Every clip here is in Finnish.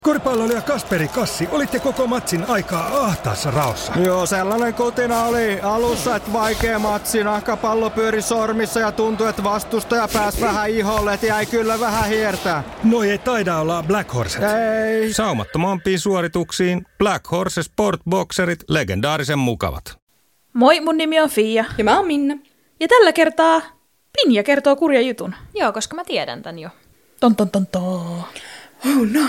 Koripalloilija Kasperi Kassi, olitte koko matsin aikaa ahtaassa raossa. Joo, sellainen kutina oli alussa, että vaikea matsi. Nahkapallo pyöri sormissa ja tuntui, että vastustaja pääsi vähän iholle, että jäi kyllä vähän hiertää. Noi ei taida olla Black Horset. Ei. Saumattomampiin suorituksiin Black Horse Sport Boxerit, legendaarisen mukavat. Moi, mun nimi on Fia. Ja mä oon Minna. Ja tällä kertaa Pinja kertoo kurjan jutun. Joo, koska mä tiedän tän jo. Ton. Oh no.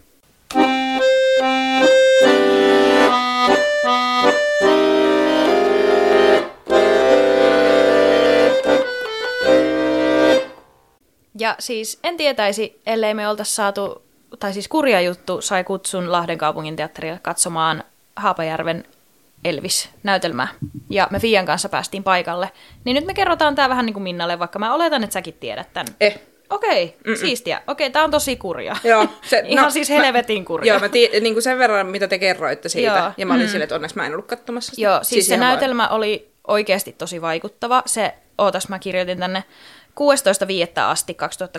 Ja siis en tietäisi, ellei me oltaisi saatu, tai siis kurja juttu sai kutsun Lahden kaupungin teatterille katsomaan Haapajärven Elvis-näytelmää. Ja me Fian kanssa päästiin paikalle. Niin nyt me kerrotaan tää vähän niin kuin Minnalle, vaikka mä oletan, että säkin tiedät tän. Okei, siistiä. Okei, tää on tosi kurja. Joo, Ihan siis helvetin kurja. Joo, niin kuin sen verran, mitä te kerroitte siitä. Joo. Ja mä olin silleen, että onneksi mä en ollut katsomassa sitä. Joo, siis se näytelmä oli oikeasti tosi vaikuttava. Mä kirjoitin tänne 16.5. asti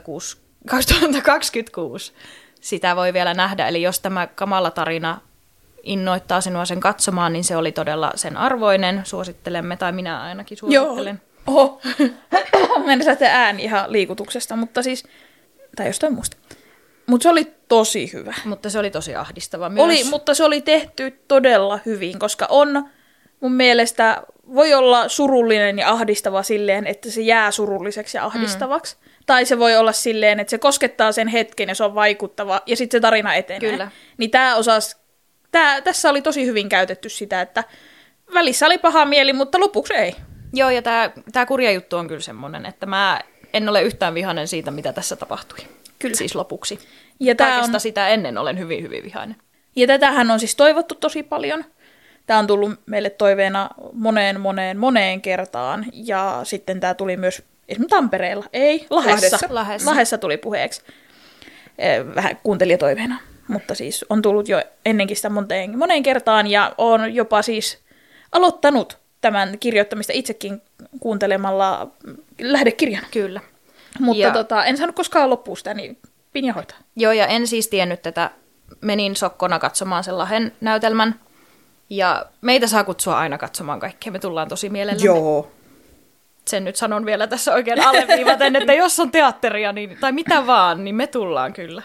2026. Sitä voi vielä nähdä. Eli jos tämä kamala tarina innoittaa sinua sen katsomaan, niin se oli todella sen arvoinen. Suosittelemme, tai minä ainakin suosittelen. Oho. Mä en saa ääni ihan liikutuksesta, mutta siis, tai jostain muusta. Mutta se oli tosi hyvä. Mutta se oli tosi ahdistava myös. Oli, mutta se oli tehty todella hyvin, koska on mun mielestä voi olla surullinen ja ahdistava silleen, että se jää surulliseksi ja ahdistavaksi. Tai se voi olla silleen, että se koskettaa sen hetken ja se on vaikuttava ja sitten se tarina etenee. Kyllä. Niin tässä oli tosi hyvin käytetty sitä, että välissä oli paha mieli, mutta lopuksi ei. Joo, ja tämä kurja juttu on kyllä semmoinen, että mä en ole yhtään vihainen siitä, mitä tässä tapahtui. Kyllä. Siis lopuksi. Ja kaikesta sitä ennen olen hyvin, hyvin vihainen. Ja tätähän on siis toivottu tosi paljon. Tämä on tullut meille toiveena moneen kertaan. Ja sitten tämä tuli myös esimerkiksi Tampereella. Ei, Lahdessa tuli puheeksi. Vähän kuuntelijatoiveena. Mutta siis on tullut jo ennenkin sitä moneen kertaan. Ja on jopa siis aloittanut tämän kirjoittamista itsekin kuuntelemalla lähdekirjan. Kyllä. Mutta en saanut koskaan loppuun sitä, niin Pinja hoitaa. Joo, ja en siis tiennyt tätä. Menin sokkona katsomaan sen Lahden näytelmän. Ja meitä saa kutsua aina katsomaan kaikkea. Me tullaan tosi mielellämme. Joo. Sen nyt sanon vielä tässä oikein alleviivaten, että jos on teatteria tai mitä vaan, niin me tullaan kyllä.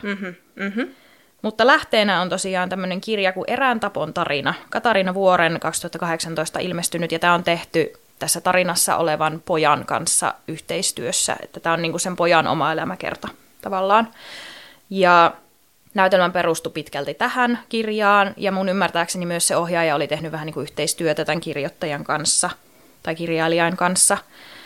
Mutta lähteenä on tosiaan tämmöinen kirja kuin Erään tapon tarina. Katariina Vuoren 2018 ilmestynyt, ja tämä on tehty tässä tarinassa olevan pojan kanssa yhteistyössä. Että tämä on niinku sen pojan oma elämäkerta tavallaan. Ja näytelmän perustui pitkälti tähän kirjaan, ja mun ymmärtääkseni myös se ohjaaja oli tehnyt vähän niin kuin yhteistyötä tämän kirjoittajan kanssa, tai kirjailijan kanssa.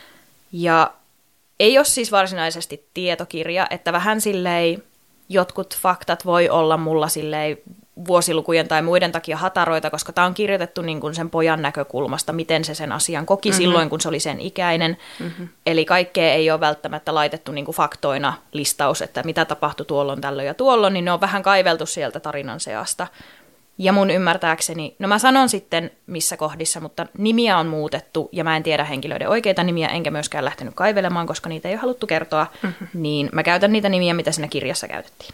Ja ei ole siis varsinaisesti tietokirja, että vähän silleen jotkut faktat voi olla mulla silleen vuosilukujen tai muiden takia hataroita, koska tämä on kirjoitettu niin kuin sen pojan näkökulmasta, miten se sen asian koki silloin, kun se oli sen ikäinen. Eli kaikkea ei ole välttämättä laitettu niin kuin faktoina listaus, että mitä tapahtui tuolloin, tällöin ja tuolloin, niin ne on vähän kaiveltu sieltä tarinan seasta. Ja mun ymmärtääkseni, no mä sanon sitten missä kohdissa, mutta nimiä on muutettu ja mä en tiedä henkilöiden oikeita nimiä, enkä myöskään lähtenyt kaivelemaan, koska niitä ei ole haluttu kertoa, niin mä käytän niitä nimiä, mitä siinä kirjassa käytettiin.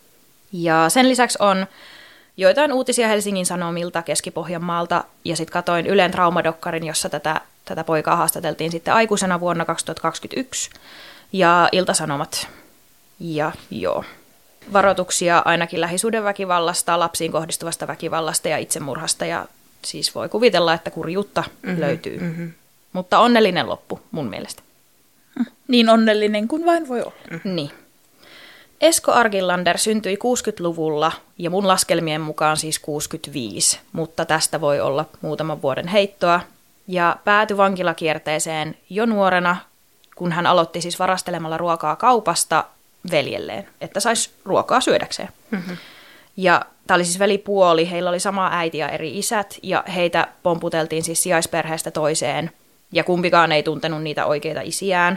Ja sen lisäksi on joitain uutisia Helsingin Sanomilta, Keski-Pohjanmaalta, ja sitten katoin Ylen Traumadokkarin, jossa tätä poikaa haastateltiin sitten aikuisena vuonna 2021, ja Ilta-Sanomat. Ja joo, varoituksia ainakin lähisuhdeväkivallasta, lapsiin kohdistuvasta väkivallasta ja itsemurhasta, ja siis voi kuvitella, että kurjuutta löytyy. Mutta onnellinen loppu, mun mielestä. Niin onnellinen kuin vain voi olla. Niin. Esko Argilander syntyi 60-luvulla ja mun laskelmien mukaan siis 65, mutta tästä voi olla muutaman vuoden heittoa. Ja päätyi vankilakierteeseen jo nuorena, kun hän aloitti siis varastelemalla ruokaa kaupasta veljelleen, että saisi ruokaa syödäkseen. Ja tämä oli siis velipuoli, heillä oli sama äiti ja eri isät, ja heitä pomputeltiin siis sijaisperheestä toiseen, ja kumpikaan ei tuntenut niitä oikeita isiään.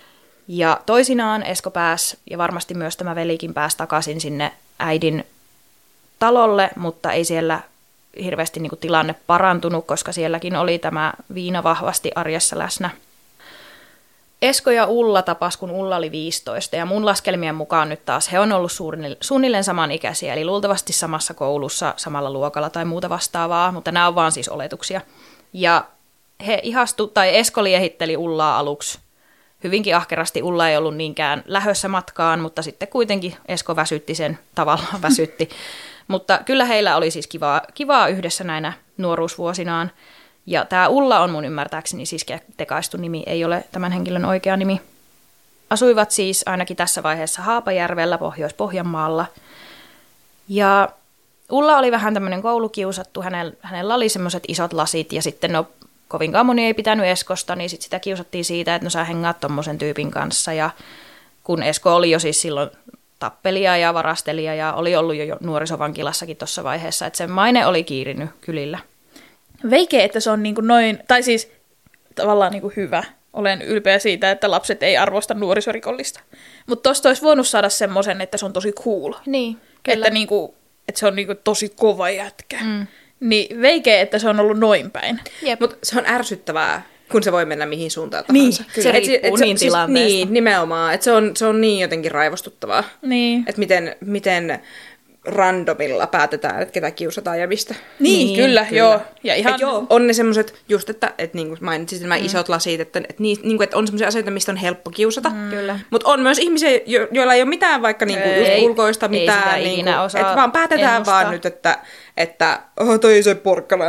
Ja toisinaan Esko pääsi, ja varmasti myös tämä velikin pääsi takaisin sinne äidin talolle, mutta ei siellä hirveästi niin kuin tilanne parantunut, koska sielläkin oli tämä viina vahvasti arjessa läsnä. Esko ja Ulla tapas, kun Ulla oli 15, ja mun laskelmien mukaan nyt taas he on ollut suunnilleen samanikäisiä, eli luultavasti samassa koulussa, samalla luokalla tai muuta vastaavaa, mutta nämä on vaan siis oletuksia. Ja he Esko liehitteli Ullaa aluksi hyvinkin ahkerasti. Ulla ei ollut niinkään lähössä matkaan, mutta sitten kuitenkin Esko väsytti sen, tavallaan väsytti. Mutta kyllä heillä oli siis kivaa yhdessä näinä nuoruusvuosinaan. Ja tämä Ulla on mun ymmärtääkseni siis tekaistu nimi, ei ole tämän henkilön oikea nimi. Asuivat siis ainakin tässä vaiheessa Haapajärvellä, Pohjois-Pohjanmaalla. Ja Ulla oli vähän tämmöinen koulukiusattu, hänellä oli semmoiset isot lasit ja sitten kovinkaan moni ei pitänyt Eskosta, niin sit sitä kiusattiin siitä, että sä hengaat tommosen tyypin kanssa. Ja kun Esko oli jo siis silloin tappelija ja varastelija ja oli ollut jo nuorisovankilassakin tuossa vaiheessa, että sen maine oli kiirinyt kylillä. Veike, että se on niin kuin noin, tai siis tavallaan niin kuin hyvä. Olen ylpeä siitä, että lapset ei arvosta nuorisorikollista. Mutta tosta olisi voinut saada semmoisen, että se on tosi cool. Niin, kyllä. Että, että se on tosi kova jätkä. Niin veike, että se on ollut noin päin. Mutta se on ärsyttävää, kun se voi mennä mihin suuntaan niin, tahansa. Se riippuu niin tilanteesta. Niin, nimenomaan. Että se on niin jotenkin raivostuttavaa. Niin. Että miten randomilla päätetään, että ketä kiusataan ja mistä. Niin, kyllä. Joo. Ja ihan... on ne semmoiset, just että niin kuin mainitsit nämä isot lasit, että on semmoisia asioita, mistä on helppo kiusata. Mutta on myös ihmisiä, joilla ei ole mitään vaikka just ulkoista mitään. Ei ikinä osaa että vaan päätetään ennustaa. Vaan nyt, että toi se porkkana.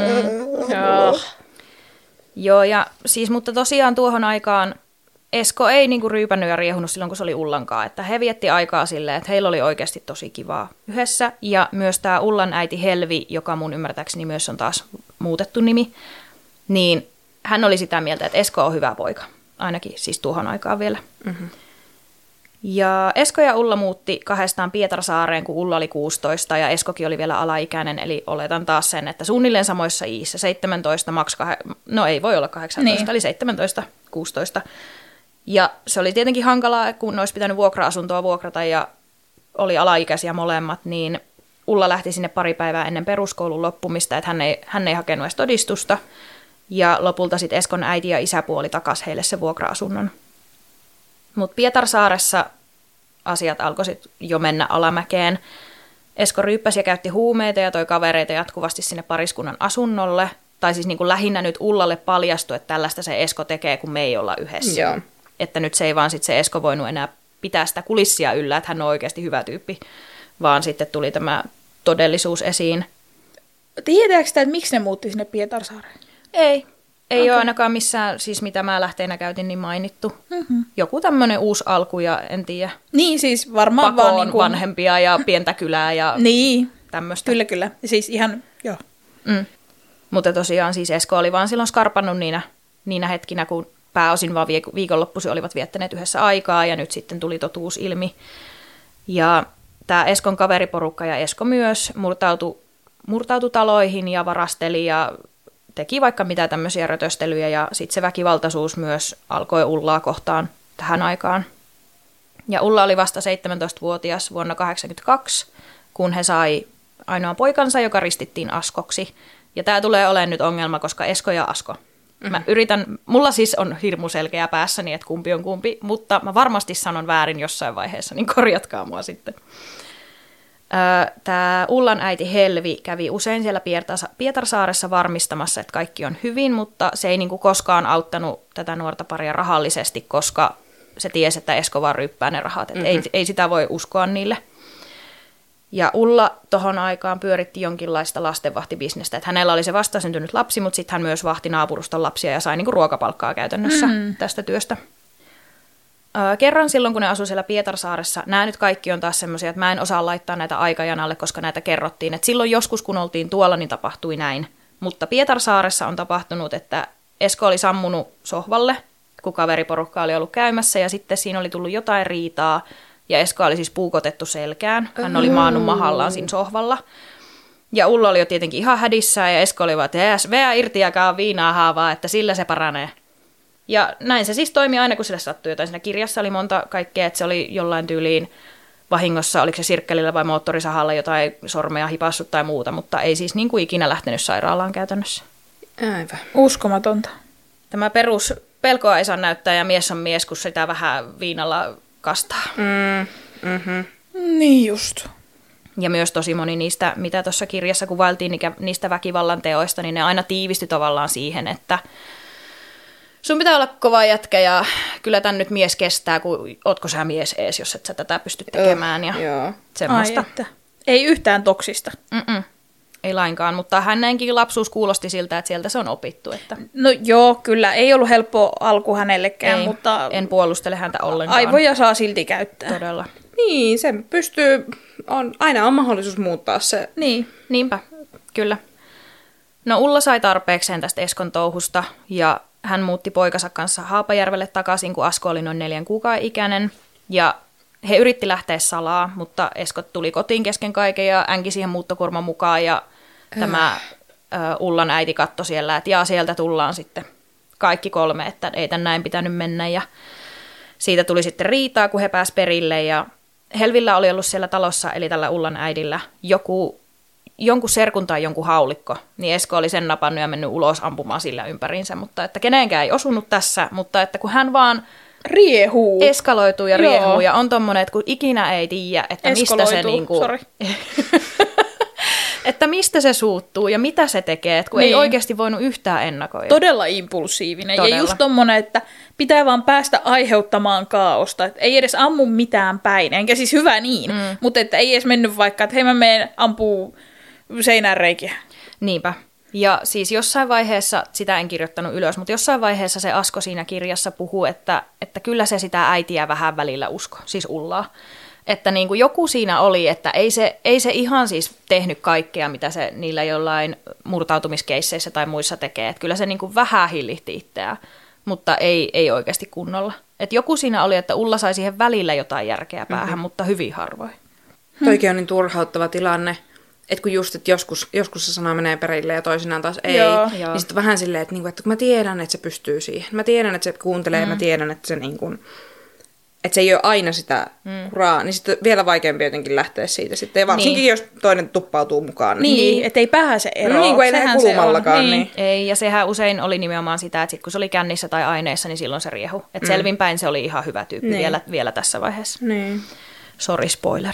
Joo, ja siis, mutta tosiaan tuohon aikaan Esko ei ryypännyt ja riehunut silloin, kun se oli Ullankaan. Että he vietti aikaa silleen, että heillä oli oikeasti tosi kivaa yhdessä. Ja myös tämä Ullan äiti Helvi, joka mun ymmärtääkseni myös on taas muutettu nimi, niin hän oli sitä mieltä, että Esko on hyvä poika. Ainakin siis tuohon aikaan vielä. Mm-hmm. Ja Esko ja Ulla muutti kahdestaan Pietarsaareen, kun Ulla oli 16 ja Eskokin oli vielä alaikäinen. Eli oletan taas sen, että suunnilleen samoissa iissä 17, no ei voi olla 18, niin. Eli 17, 16. Ja se oli tietenkin hankalaa, kun olisi pitänyt vuokra-asuntoa vuokrata ja oli alaikäisiä molemmat, niin Ulla lähti sinne pari päivää ennen peruskoulun loppumista, että hän ei hakenut edes todistusta. Ja lopulta sitten Eskon äiti ja isäpuoli takasi heille se vuokra-asunnon. Mutta Pietarsaaressa asiat alkoi sitten jo mennä alamäkeen. Esko ryyppäsi ja käytti huumeita ja toi kavereita jatkuvasti sinne pariskunnan asunnolle. Tai siis lähinnä nyt Ullalle paljastui, että tällaista se Esko tekee, kun me ei olla yhdessä. Joo. Että nyt se ei vaan se Esko voinut enää pitää sitä kulissia yllä, että hän on oikeasti hyvä tyyppi, vaan sitten tuli tämä todellisuus esiin. Tiedätkö sitä, että miksi ne muutti sinne Pietarsaareen? Ei ole ainakaan missään, siis mitä mä lähteenä käytin, niin mainittu. Mm-hmm. Joku tämmöinen uusi alku ja en tiedä. Niin, siis varmaan pakoon vaan vanhempia ja pientä kylää ja niin. Tämmöistä. Kyllä. Siis ihan, joo. Mutta tosiaan siis Esko oli vaan silloin skarpannut niinä hetkinä, kun pääosin vaan viikonloppuisin olivat viettäneet yhdessä aikaa ja nyt sitten tuli totuus ilmi. Ja tämä Eskon kaveriporukka ja Esko myös murtautui taloihin ja varasteli ja teki vaikka mitä tämmöisiä rötöstelyjä ja sitten se väkivaltaisuus myös alkoi Ullaa kohtaan tähän aikaan. Ja Ulla oli vasta 17-vuotias vuonna 1982, kun he sai ainoan poikansa, joka ristittiin Askoksi. Ja tämä tulee olemaan nyt ongelma, koska Esko ja Asko. Mä mulla siis on hirmu selkeä päässäni, että kumpi on kumpi, mutta mä varmasti sanon väärin jossain vaiheessa, niin korjatkaa mua sitten. Tämä Ullan äiti Helvi kävi usein siellä Pietarsaaressa varmistamassa, että kaikki on hyvin, mutta se ei koskaan auttanut tätä nuorta paria rahallisesti, koska se tiesi, että Esko vaan ryyppää ne rahat, että ei sitä voi uskoa niille. Ja Ulla tohon aikaan pyöritti jonkinlaista lastenvahtibisnestä, että hänellä oli se vastasyntynyt lapsi, mutta sitten hän myös vahti naapuruston lapsia ja sai ruokapalkkaa käytännössä tästä työstä. Kerran silloin, kun ne asui siellä Pietarsaaressa, nämä nyt kaikki on taas semmoisia, että mä en osaa laittaa näitä aikajanalle, koska näitä kerrottiin. Että silloin joskus, kun oltiin tuolla, niin tapahtui näin. Mutta Pietarsaaressa on tapahtunut, että Esko oli sammunut sohvalle, kun kaveriporukka oli ollut käymässä, ja sitten siinä oli tullut jotain riitaa, ja Esko oli siis puukotettu selkään. Hän oli maannut mahallaan siinä sohvalla. Ja Ulla oli jo tietenkin ihan hädissään, ja Esko oli vaan, että vea irti ja kaa viinaa haavaa, että sillä se paranee. Ja näin se siis toimi aina, kun sille sattui jotain. Siinä kirjassa oli monta kaikkea, että se oli jollain tyyliin vahingossa, oliko se sirkkelillä vai moottorisahalla jotain sormea hipassut tai muuta, mutta ei siis niin kuin ikinä lähtenyt sairaalaan käytännössä. Aivan. Uskomatonta. Tämä pelkoa ei saa näyttää ja mies on mies, kun sitä vähän viinalla kastaa. Niin just. Ja myös tosi moni niistä, mitä tuossa kirjassa kuvailtiin, niistä väkivallan teoista, niin ne aina tiivisti tavallaan siihen, että sun pitää olla kova jätkä ja kyllä tän nyt mies kestää, kun ootko sä mies ees, jos et sä tätä pysty tekemään ja semmoista. Ei yhtään toksista. Ei lainkaan, mutta hänenkin lapsuus kuulosti siltä, että sieltä se on opittu. Että... No joo, kyllä. Ei ollut helppo alku hänellekään, mutta... En puolustele häntä ollenkaan. Aivoja saa silti käyttää. Todella. Niin, se pystyy, aina on mahdollisuus muuttaa se. Niin, niinpä, kyllä. No Ulla sai tarpeekseen tästä Eskon touhusta ja hän muutti poikansa kanssa Haapajärvelle takaisin, kun Asko oli noin 4 kuukauden ikäinen. Ja he yritti lähteä salaa, mutta Esko tuli kotiin kesken kaiken ja änki siihen muuttokurman mukaan. Ja tämä Ullan äiti katsoi siellä, että sieltä tullaan sitten kaikki 3, että ei tän näin pitänyt mennä. Ja siitä tuli sitten riitaa, kun he pääsivät perille. Ja Helvillä oli ollut siellä talossa, eli tällä Ullan äidillä, jonkun serkun tai jonkun haulikko, niin Esko oli sen napannut ja mennyt ulos ampumaan sillä ympäriinsä, mutta että kenenkään ei osunut tässä, mutta että kun hän vaan riehuu, eskaloituu ja riehuu ja on tommonen, että kun ikinä ei tiedä, että mistä se niinku... että mistä se suuttuu ja mitä se tekee, että kun ei oikeasti voinut yhtään ennakoida. Todella impulsiivinen. Todella. Ja just tommonen, että pitää vaan päästä aiheuttamaan kaaosta. Että ei edes ammu mitään päin. Enkä siis hyvä niin, mutta että ei edes mennyt vaikka, että hei mä menen ampuu seinään reikiä. Niinpä. Ja siis jossain vaiheessa, sitä en kirjoittanut ylös, mutta jossain vaiheessa se Asko siinä kirjassa puhuu, että kyllä se sitä äitiä vähän välillä usko, siis Ullaa. Että niin kuin joku siinä oli, että ei se ihan siis tehnyt kaikkea, mitä se niillä jollain murtautumiskeisseissä tai muissa tekee. Että kyllä se niin kuin vähän hillihti itseään, mutta ei oikeasti kunnolla. Että joku siinä oli, että Ulla sai siihen välillä jotain järkeä päähän, mutta hyvin harvoin. Toikin on niin turhauttava tilanne, että kun just, että joskus se sana menee perille ja toisinaan taas ei, niin sitten vähän silleen, että kun mä tiedän, että se pystyy siihen. Mä tiedän, että se kuuntelee ja mä tiedän, että se niin kuin... Että se ei ole aina sitä kuraa, niin sitten vielä vaikeampi jotenkin lähteä siitä sitten. Ja varsinkin, jos toinen tuppautuu mukaan. Niin, että ei pääse eroon. Niin, kun ei lähde kulumallakaan. Niin. Ei, ja sehän usein oli nimenomaan sitä, että sit kun se oli kännissä tai aineessa, niin silloin se riehu. Että selvinpäin se oli ihan hyvä tyyppi vielä tässä vaiheessa. Niin. Sori, spoiler.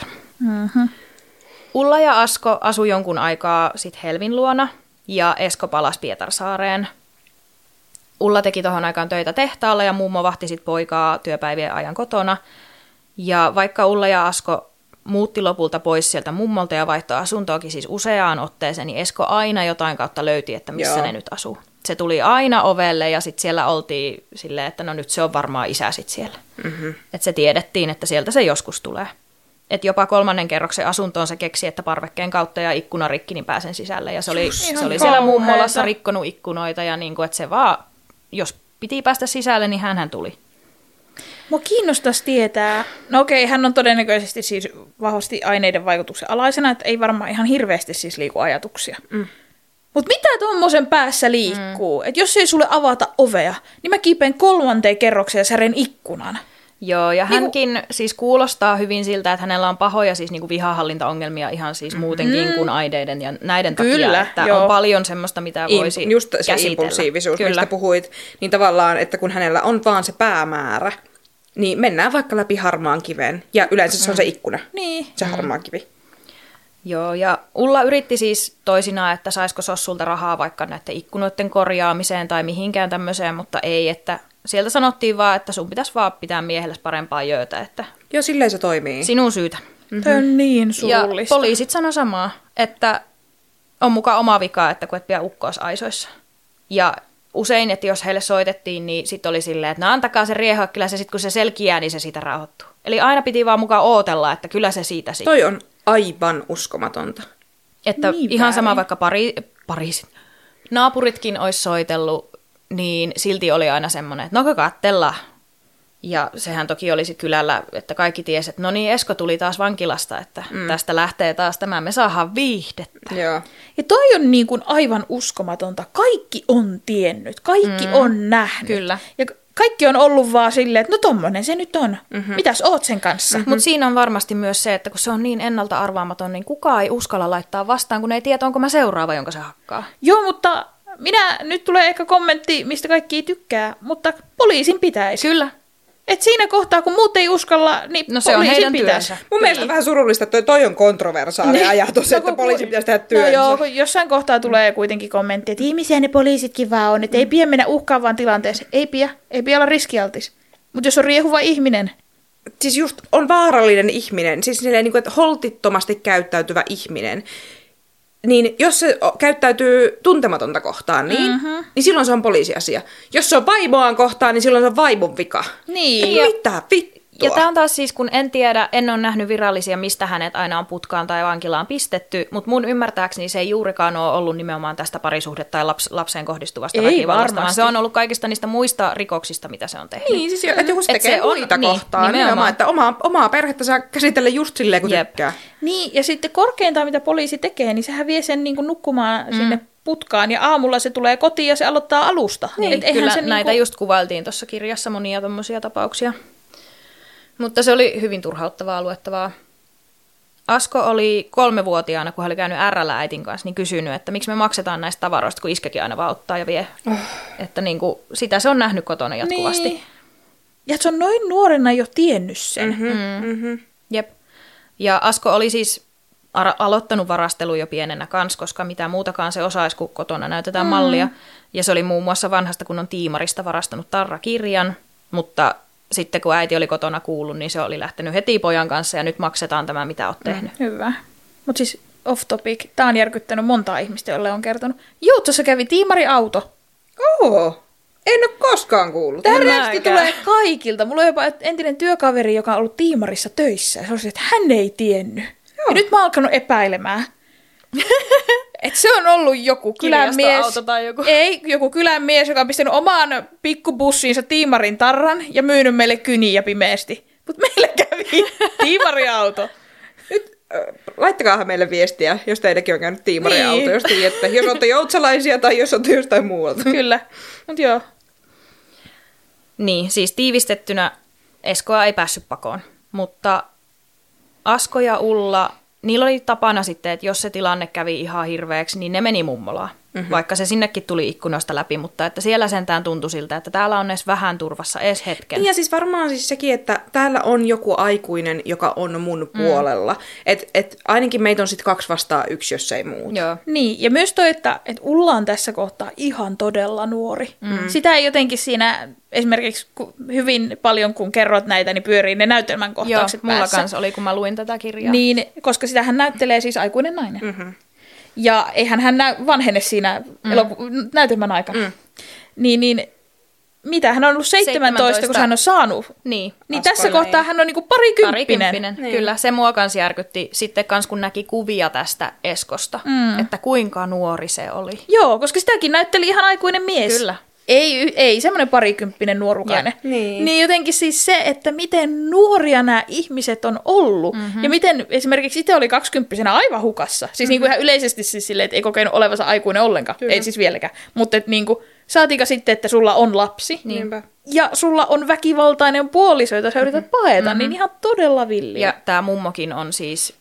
Ulla ja Asko asui jonkun aikaa sitten Helvin luona, ja Esko palasi Pietarsaareen. Ulla teki tuohon aikaan töitä tehtaalla ja mummo vahti sit poikaa työpäivien ajan kotona. Ja vaikka Ulla ja Asko muutti lopulta pois sieltä mummolta ja vaihtoi asuntoakin siis useaan otteeseen, niin Esko aina jotain kautta löyti, että missä ne nyt asuu. Se tuli aina ovelle ja sitten siellä oltiin silleen, että no nyt se on varmaan isä sit siellä. Että se tiedettiin, että sieltä se joskus tulee. Että jopa 3. kerroksen asuntoon se keksi, että parvekkeen kautta ja ikkuna rikki, niin pääsen sisälle. Ja se oli siellä mummolassa rikkonut ikkunoita ja niin kuin, että se vaan... Jos piti päästä sisälle, niin hänhän tuli. Mua kiinnostaisi tietää, no okei, hän on todennäköisesti siis vahvasti aineiden vaikutuksen alaisena, että ei varmaan ihan hirveästi siis liiku ajatuksia. Mutta mitä tuommoisen päässä liikkuu? Että jos ei sulle avata ovea, niin mä kiipeen 3. kerrokseen ja sären ikkunan. Joo, ja hänkin siis kuulostaa hyvin siltä, että hänellä on pahoja siis niinku vihahallintaongelmia ihan siis muutenkin kuin aineiden ja näiden takia, että on paljon semmoista, mitä voisi just se käsitellä. Impulsiivisuus, mistä puhuit, niin tavallaan, että kun hänellä on vaan se päämäärä, niin mennään vaikka läpi harmaan kiven, ja yleensä se on se ikkuna, se harmaa kivi. Joo, ja Ulla yritti siis toisinaan, että saisiko Sossulta rahaa vaikka näiden ikkunoiden korjaamiseen tai mihinkään tämmöiseen, mutta ei, että sieltä sanottiin vaan, että sun pitäisi vaan pitää miehellesi parempaa jöötä, että... Joo, silleen se toimii. Sinun syytä. Tämä on niin surullista. Ja poliisit sanoi samaa, että on mukaan oma vika, että kun et pidä ukkoas aisoissa. Ja usein, että jos heille soitettiin, niin sitten oli silleen, että no antakaa se riehoa, kyllä se sitten kun se selkiää, niin se siitä rauhoittuu. Eli aina piti vaan mukaan ootella, että kyllä se siitä sitten. Toi on aivan uskomatonta. Että niin ihan sama vaikka naapuritkin olisi soitellut, niin silti oli aina semmoinen, että no katsellaan. Ja sehän toki oli sitten kylällä, että kaikki tiesi, että no niin, Esko tuli taas vankilasta, että tästä lähtee taas tämä, me saadaan viihdettä. Joo. Ja toi on niin kuin aivan uskomatonta. Kaikki on tiennyt, kaikki on nähnyt. Kyllä. Ja kaikki on ollut vaan silleen, että no tommonen se nyt on. Mitäs oot sen kanssa? Mutta siinä on varmasti myös se, että kun se on niin ennalta arvaamaton, niin kukaan ei uskalla laittaa vastaan, kun ei tiedä, onko mä seuraava, jonka se hakkaa. Joo, mutta nyt tulee ehkä kommentti, mistä kaikki ei tykkää, mutta poliisin pitäisi. Kyllä. Et siinä kohtaa, kun muut ei uskalla, niin no se on heidän työnsä. Mun mielestä on vähän surullista, että toi on kontroversaali ajatus, että poliisi pitäisi tehdä työnsä. No joo, kun jossain kohtaa tulee kuitenkin kommentti, että ihmisiä ne poliisitkin vaan on, että ei pidä mennä uhkaavaan tilanteeseen. Ei pidä olla riskialtis. Mutta jos on riehuva ihminen. Siis just on vaarallinen ihminen, siis silleen, niin kuin, että holtittomasti käyttäytyvä ihminen. Niin jos se käyttäytyy tuntematonta kohtaan, niin silloin se on poliisiasia. Jos se on vaimoaan kohtaan, niin silloin se on vaimon vika. Niin. Mitä vittua? Ja tämä on taas siis, kun en ole nähnyt virallisia, mistä hänet aina on putkaan tai vankilaan pistetty, mutta mun ymmärtääkseni se ei juurikaan ole ollut nimenomaan tästä parisuhde- tai lapseen kohdistuvasta väkivallasta, vaan se on ollut kaikista niistä muista rikoksista, mitä se on tehnyt. Niin, siis että joku se tekee muita kohtaan, nimenomaan, että omaa perhettä saa käsitellä just silleen, kun tykkää. Niin, ja sitten korkeintaan, mitä poliisi tekee, niin sehän vie sen niin kuin nukkumaan sinne putkaan, ja aamulla se tulee kotiin ja se aloittaa alusta. Niin, kyllä se näitä just kuvailtiin tuossa kirjassa, monia tommosia tapauksia. Mutta se oli hyvin turhauttavaa luettavaa. Asko oli 3-vuotiaana, kun hän oli käynyt RL äitin kanssa, niin kysynyt, että miksi me maksetaan näistä tavaroista, kun iskäkin aina vaan ottaa ja vie. Että niin kuin, sitä se on nähnyt kotona jatkuvasti. Niin. Ja se on noin nuorena jo tiennyt sen. Jep. Ja Asko oli siis aloittanut varastelun jo pienenä kanssa, koska mitä muutakaan se osaisi, kun kotona näytetään mallia. Ja se oli muun muassa vanhasta kunnon tiimarista varastanut tarrakirjan, mutta sitten kun äiti oli kotona kuullut, niin se oli lähtenyt heti pojan kanssa ja nyt maksetaan tämä, mitä olet tehnyt. Hyvä. Mutta siis off topic, tämä on järkyttänyt montaa ihmistä, jolle on kertonut. Juutsossa kävi tiimariauto. En ole koskaan kuullut. Tämä reakti tulee kaikilta. Mulla on jopa entinen työkaveri, joka on ollut tiimarissa töissä. Ja se oli, että hän ei tiennyt. Ja nyt mä oon alkanut epäilemään. Että se on ollut joku kylänmies. Tai joku. Ei, joku kylänmies, joka on pistänyt omaan pikkubussiinsa tiimarin tarran ja myynyt meille kyniä pimeästi. Mutta meillä kävi tiimariauto. Nyt laittakaahan meille viestiä, jos teidänkin on käynyt tiimariauto, jos tiedätte. Jos olette joutsalaisia tai jos olette jostain muualta. Kyllä, mutta joo. Niin, siis tiivistettynä Eskoa ei päässyt pakoon, mutta Asko ja Ulla, niillä oli tapana sitten, että jos se tilanne kävi ihan hirveäksi, niin ne meni mummolaan. Vaikka se sinnekin tuli ikkunoista läpi, mutta että siellä sentään tuntui siltä, että täällä on edes vähän turvassa, edes hetken. Ja siis varmaan siis sekin, että täällä on joku aikuinen, joka on mun puolella. Et ainakin meitä on sitten 2 vastaan 1, jos ei muuta. Joo. Niin, ja myös toi, että Ulla on tässä kohtaa ihan todella nuori. Sitä ei jotenkin siinä, esimerkiksi hyvin paljon kun kerrot näitä, niin pyörii ne näytelmän kohtaukset päässä. Mulla kanssa oli, kun mä luin tätä kirjaa. Niin, koska sitähän näyttelee siis aikuinen nainen. Ja eihän hän vanhene siinä näytelmän aikana. Niin, mitä? Hän on ollut 17, kun hän on saanut. Niin tässä kohtaa hän on niinku parikymppinen. Niin. Kyllä, se mua kans järkytti sitten kans, kun näki kuvia tästä Eskosta, että kuinka nuori se oli. Joo, koska sitäkin näytteli ihan aikuinen mies. Kyllä. Ei semmoinen parikymppinen nuorukainen. Niin jotenkin siis se, että miten nuoria nämä ihmiset on ollut. Ja miten esimerkiksi itse oli 20-vuotiaana aivan hukassa. Siis niinku ihan yleisesti siis silleen, että ei kokenut olevansa aikuinen ollenkaan. Kyllä. Ei siis vieläkään. Mutta niinku, saatiinko sitten, että sulla on lapsi. Niinpä. Ja sulla on väkivaltainen puoliso, jota sä yrität paeta. Niin ihan todella villiä. Ja tää mummokin on siis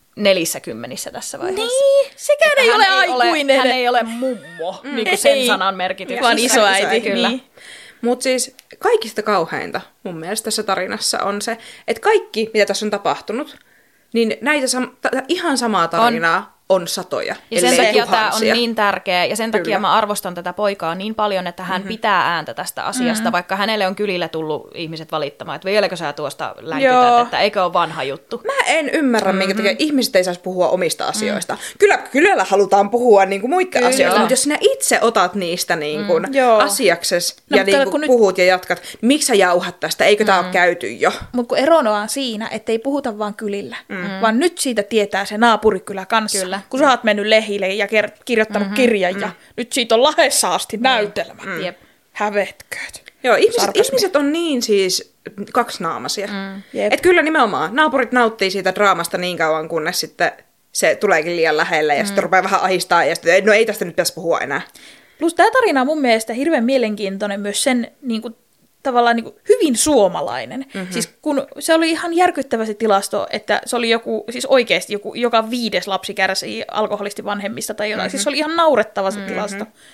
40 tässä vaiheessa. Niin, sekään ei ole aikuinen. Hän ei ole mummo, niin kuin sen sanan merkityksessä. Vaan isoäiti. Kyllä. Niin. Mutta siis kaikista kauheinta mun mielestä tässä tarinassa on se, että kaikki, mitä tässä on tapahtunut, niin näitä ihan samaa tarinaa on satoja. Ja sen takia tämä on niin tärkeä, ja sen takia mä arvostan tätä poikaa niin paljon, että hän pitää ääntä tästä asiasta, vaikka hänelle on kylillä tullut ihmiset valittamaan, että vieläkö sä tuosta länkytät, että eikö ole vanha juttu. Mä en ymmärrä, minkä takia ihmiset ei saisi puhua omista asioista. Kyllä halutaan puhua niinku muiden asioista, mutta jos sinä itse otat niistä niinku asiaksesi ja niinku puhut ja jatkat, niin miksi sä jauhat tästä, eikö tää ole käyty jo? Mutta kun erona on siinä, että ei puhuta vaan kylillä, vaan nyt siitä tietää se naapurikylä kanssa. Kyllä. Kun sä oot mennyt lehille ja kirjoittanut kirjan ja nyt siitä on Lahdessa asti näytelmä. Hävetkööt. Joo, ihmiset on niin siis kaksinaamaisia. Että kyllä nimenomaan naapurit nauttii siitä draamasta niin kauan, kunnes sitten se tuleekin liian lähelle ja sitten rupeaa vähän ahistaa ja sitten no ei tästä nyt pitäisi puhua enää. Plus tämä tarina on mun mielestä hirveän mielenkiintoinen myös sen niin kuin, tavallaan niin kuin, hyvin suomalainen. Siis kun se oli ihan järkyttävä se tilasto, että se oli joku, siis oikeasti joka 5. lapsi kärsii alkoholisti vanhemmista tai jotain. Siis se oli ihan naurettava se tilasto.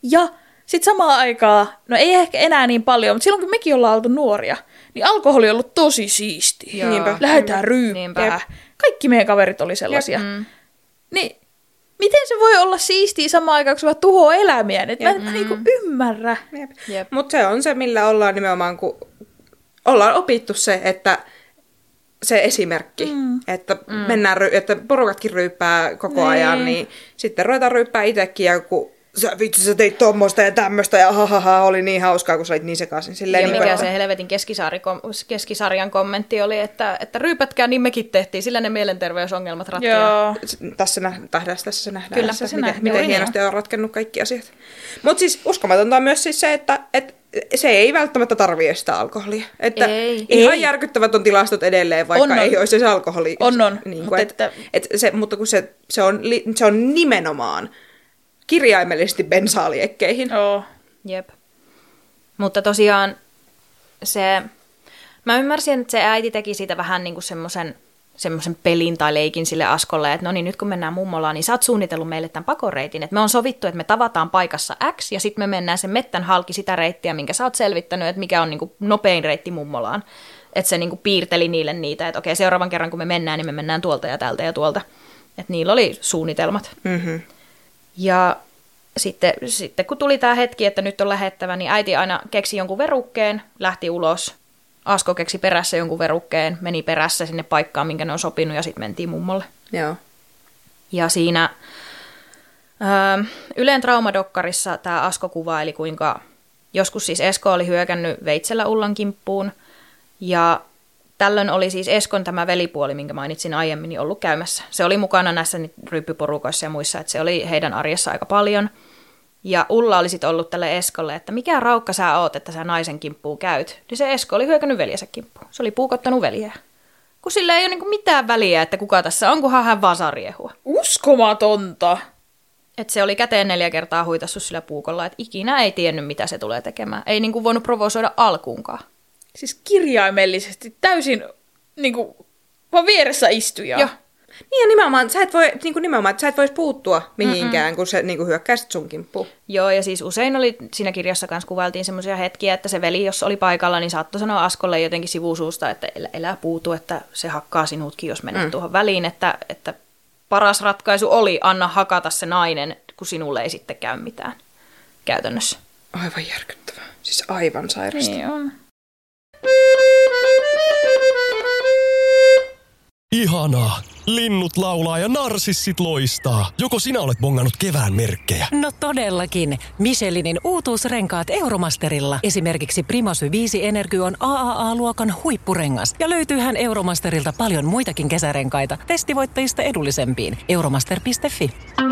Ja sitten samaan aikaan, no ei ehkä enää niin paljon, mutta silloin kun mekin ollaan oltu nuoria, niin alkoholi on ollut tosi siistiä. Lähdetään ryyppää. Kaikki meidän kaverit oli sellaisia. Niin miten se voi olla siistiä samaan aikaan, kun se vaan tuhoaa elämiä? Mä en niinku ymmärrä. Mutta se on se, millä ollaan nimenomaan, kun ollaan opittu se, että se esimerkki, että mennään, että porukatkin ryyppää koko ajan, niin sitten ruvetaan ryyppää itsekin, ja kun sä teit tommoista ja tämmöistä, ja oli niin hauskaa, kun sä olit niin sekaisin. Silleen, ja mikä se helvetin keskisarjan kommentti oli, että ryypätkää, niin mekin tehtiin, sillä ne mielenterveysongelmat ratkeaa. Tässä nähdään, kyllä, miten hienosti on ratkennut kaikki asiat. Mutta siis uskomatonta on myös siis se, että se ei välttämättä tarvitse sitä alkoholia. Että ihan järkyttävät on tilastot edelleen, vaikka ei olisi se alkoholi. On. Niin kuin, mutta kun se on nimenomaan kirjaimellisesti bensaaliekkeihin. Jep. Mutta tosiaan mä ymmärsin, että se äiti teki siitä vähän niin kuin semmoisen pelin tai leikin sille Askolle, että no niin, nyt kun mennään mummolaan, niin sä oot suunnitellut meille tämän pakoreitin, että me on sovittu, että me tavataan paikassa X, ja sitten me mennään sen mettän halki sitä reittiä, minkä sä oot selvittänyt, että mikä on niin kuin nopein reitti mummolaan. Että se niin kuin piirteli niille niitä, että okei, seuraavan kerran kun me mennään, niin me mennään tuolta ja täältä ja tuolta. Että niillä oli suunnitelmat. Mm-hmm. Ja sitten kun tuli tämä hetki, että nyt on lähettävä, niin äiti aina keksi jonkun verukkeen, lähti ulos. Asko keksi perässä jonkun verukkeen, meni perässä sinne paikkaan, minkä ne on sopinut, ja sitten mentiin mummolle. Joo. Ja siinä Ylen traumadokkarissa tämä Asko kuvaili, kuinka joskus siis Esko oli hyökännyt veitsellä Ullan kimppuun, ja tällöin oli siis Eskon tämä velipuoli, minkä mainitsin aiemmin, ollut käymässä. Se oli mukana näissä ryyppyporukoissa ja muissa, että se oli heidän arjessa aika paljon. Ja Ulla oli sitten ollut tälle Eskolle, että mikä raukka sä oot, että sä naisen kimppuun käyt. Niin se Esko oli hyökännyt veljensä kimppuun. Se oli puukottanut veljeä. Kun sillä ei ole niinku mitään väliä, että kuka tässä on, kunhan hän vaan saa riehua. Uskomatonta! Että se oli käteen 4 kertaa huitassut sillä puukolla, että ikinä ei tiennyt, mitä se tulee tekemään. Ei niinku voinut provosoida alkuunkaan. Siis kirjaimellisesti täysin niinku vaan vieressä istuja. Joo. Niin ja nimenomaan, sä et vois puuttua mihinkään, kun se niinku hyökkäisit sun kimppuun. Joo, ja siis usein oli, siinä kirjassa kanssa kuvailtiin semmoisia hetkiä, että se veli, jos oli paikalla, niin saattoi sanoa Askolle jotenkin sivusuusta, että elää puutu, että se hakkaa sinutkin, jos menet tuohon väliin, että paras ratkaisu oli anna hakata se nainen, kun sinulle ei sitten käy mitään käytännössä. Aivan järkyttävää. Siis aivan sairasta. Niin on. Ihanaa! Linnut laulaa ja narsissit loistaa. Joko sinä olet bongannut kevään merkkejä? No todellakin. Michelinin uutuusrenkaat Euromasterilla. Esimerkiksi Primasy 5 Energy on AAA-luokan huippurengas. Ja löytyyhän Euromasterilta paljon muitakin kesärenkaita. Testivoittajista edullisempiin. Euromaster.fi.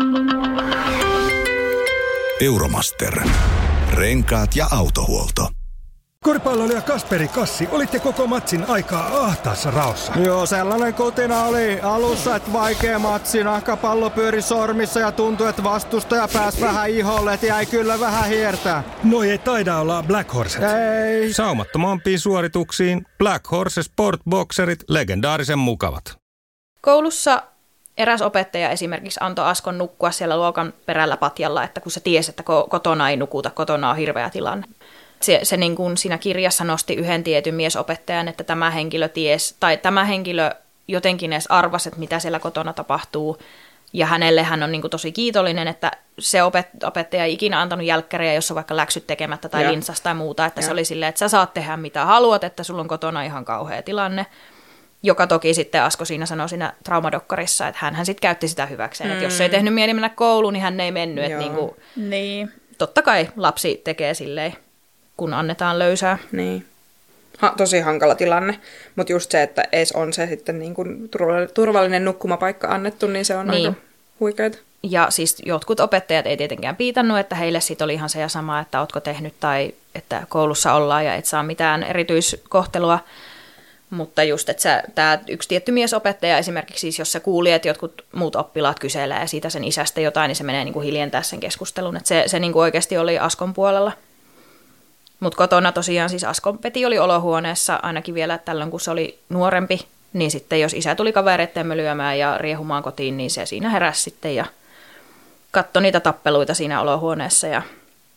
Euromaster. Renkaat ja autohuolto. Koripalloilija Kasperi Kassi, olitte koko matsin aikaa ahtaassa raossa. Joo, sellainen kutina oli alussa, että vaikea matsi. Nahkapallo pyöri sormissa ja tuntui, että vastustaja pääsi vähän iholle, että jäi kyllä vähän hiertää. Noi ei taida olla Black Horset. Ei. Saumattomampiin suorituksiin Black Horse Sport Boxerit legendaarisen mukavat. Koulussa eräs opettaja esimerkiksi antoi Askon nukkua siellä luokan perällä patjalla, että kun se tiesi, että kotona ei nukuta, kotona on hirveä tilanne. Se niin kuin siinä kirjassa nosti yhden tietyn miesopettajan, että tämä henkilö jotenkin edes arvasi, että mitä siellä kotona tapahtuu. Ja hänelle hän on niin kuin tosi kiitollinen, että se opettaja ei ikinä antanut jälkkäriä, jos on vaikka läksyt tekemättä tai linssas tai muuta. Että se oli silleen, että sä saat tehdä mitä haluat, että sulla on kotona ihan kauhea tilanne. Joka toki sitten Asko siinä sanoi siinä traumadokkarissa, että hän sitten käytti sitä hyväkseen. Että jos ei tehnyt mieli mennä kouluun, niin hän ei mennyt. Että niin. Totta kai lapsi tekee silleen, kun annetaan löysää. Niin. Tosi hankala tilanne, mutta just se, että ees on se sitten niin kuin turvallinen nukkumapaikka annettu, niin se on aika huikeeta. Ja siis jotkut opettajat ei tietenkään piitannut, että heille sitten oli ihan se ja sama, että ootko tehnyt tai että koulussa ollaan ja et saa mitään erityiskohtelua. Mutta just, että tämä yksi tietty miesopettaja esimerkiksi, siis jos se kuuli, että jotkut muut oppilaat kyselee siitä sen isästä jotain, niin se menee niin kuin hiljentää sen keskustelun. Että se niin kuin oikeasti oli Askon puolella. Mutta kotona tosiaan siis Askon Peti oli olohuoneessa ainakin vielä tällöin, kun se oli nuorempi. Niin sitten jos isä tuli kavereitten lyömään ja riehumaan kotiin, niin se siinä heräsi sitten ja katsoi niitä tappeluita siinä olohuoneessa. Ja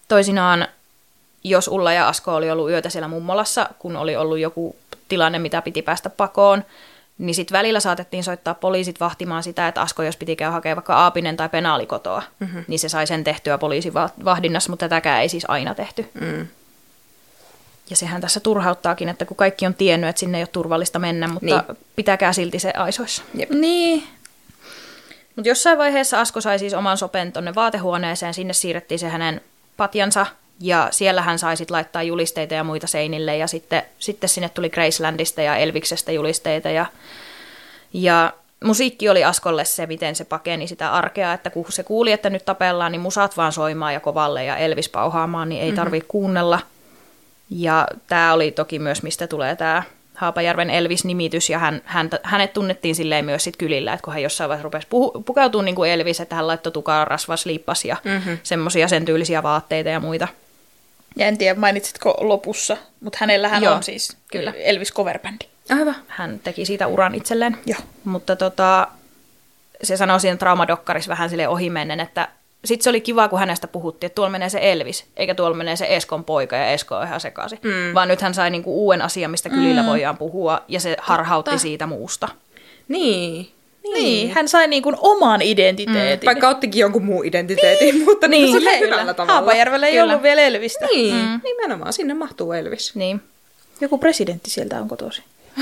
Toisinaan, jos Ulla ja Asko oli ollut yötä siellä mummolassa, kun oli ollut joku tilanne, mitä piti päästä pakoon, niin sitten välillä saatettiin soittaa poliisit vahtimaan sitä, että Asko, jos piti käydä hakemaan vaikka Aapinen tai Penaali kotoa, niin se sai sen tehtyä poliisin vahdinnassa, mutta tätäkään ei siis aina tehty. Ja sehän tässä turhauttaakin, että kun kaikki on tiennyt, että sinne ei ole turvallista mennä, mutta pitäkää silti se aisoissa. Jep. Niin. Mutta jossain vaiheessa Asko sai siis oman sopen tonne vaatehuoneeseen, sinne siirrettiin se hänen patjansa, ja siellä hän sai sitten laittaa julisteita ja muita seinille, ja sitten sinne tuli Gracelandista ja Elviksestä julisteita, ja musiikki oli Askolle se, miten se pakeni sitä arkea, että kun se kuuli, että nyt tapellaan, niin musat vaan soimaan ja kovalle ja Elvis pauhaamaan, niin ei tarvitse kuunnella. Ja tämä oli toki myös, mistä tulee tämä Haapajärven Elvis-nimitys, ja hänet tunnettiin silleen myös sit kylillä, että kun hän jossain vaiheessa rupesi pukeutua niin kuin Elvis, että hän laittoi tukaa, rasvas, liippas ja semmoisia sen tyylisiä vaatteita ja muita. Ja en tiedä, mainitsitko lopussa, mutta hänellähän on siis kyllä Elvis coverbändi. Hyvä. Hän teki siitä uran itselleen. Joo. Mutta se sanoi siinä Traumadokkarissa vähän silleen ohimennen, että sitten se oli kiva, kun hänestä puhuttiin, että tuolla menee se Elvis, eikä tuolla menee se Eskon poika, ja Esko on ihan sekaisin. Vaan nyt hän sai niinku uuden asian, mistä kylillä voidaan puhua, ja se harhautti siitä muusta. Niin, hän sai niinku oman identiteetin. Vaikka ottikin jonkun muun identiteetin, mutta niin, se hyvällä tavalla. Haapajärvellä ei ollut vielä Elvistä. Niin, nimenomaan, sinne mahtuu Elvis. Niin. Joku presidentti sieltä on kotoisin.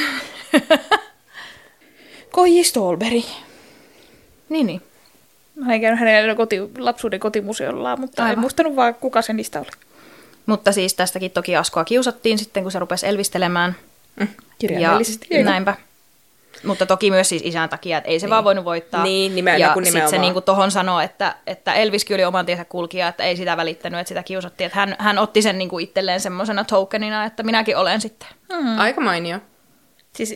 Koji Stolberg. Niin. Mä en käynyt hänen lapsuuden kotimuseollaan, mutta en muistanut vaan, kuka se niistä oli. Mutta siis tästäkin toki Askoa kiusattiin sitten, kun se rupesi elvistelemään. Kirjaimellisesti. Ja näinpä. Mutta toki myös siis isän takia, että ei se vaan voinut voittaa. Niin, ja sitten se niinku tohon sanoi, että Elviskin oli oman tiensä kulkija, että ei sitä välittänyt, että sitä kiusattiin. Että hän otti sen niinku itselleen semmoisena tokenina, että minäkin olen sitten. Aika mainio. Siis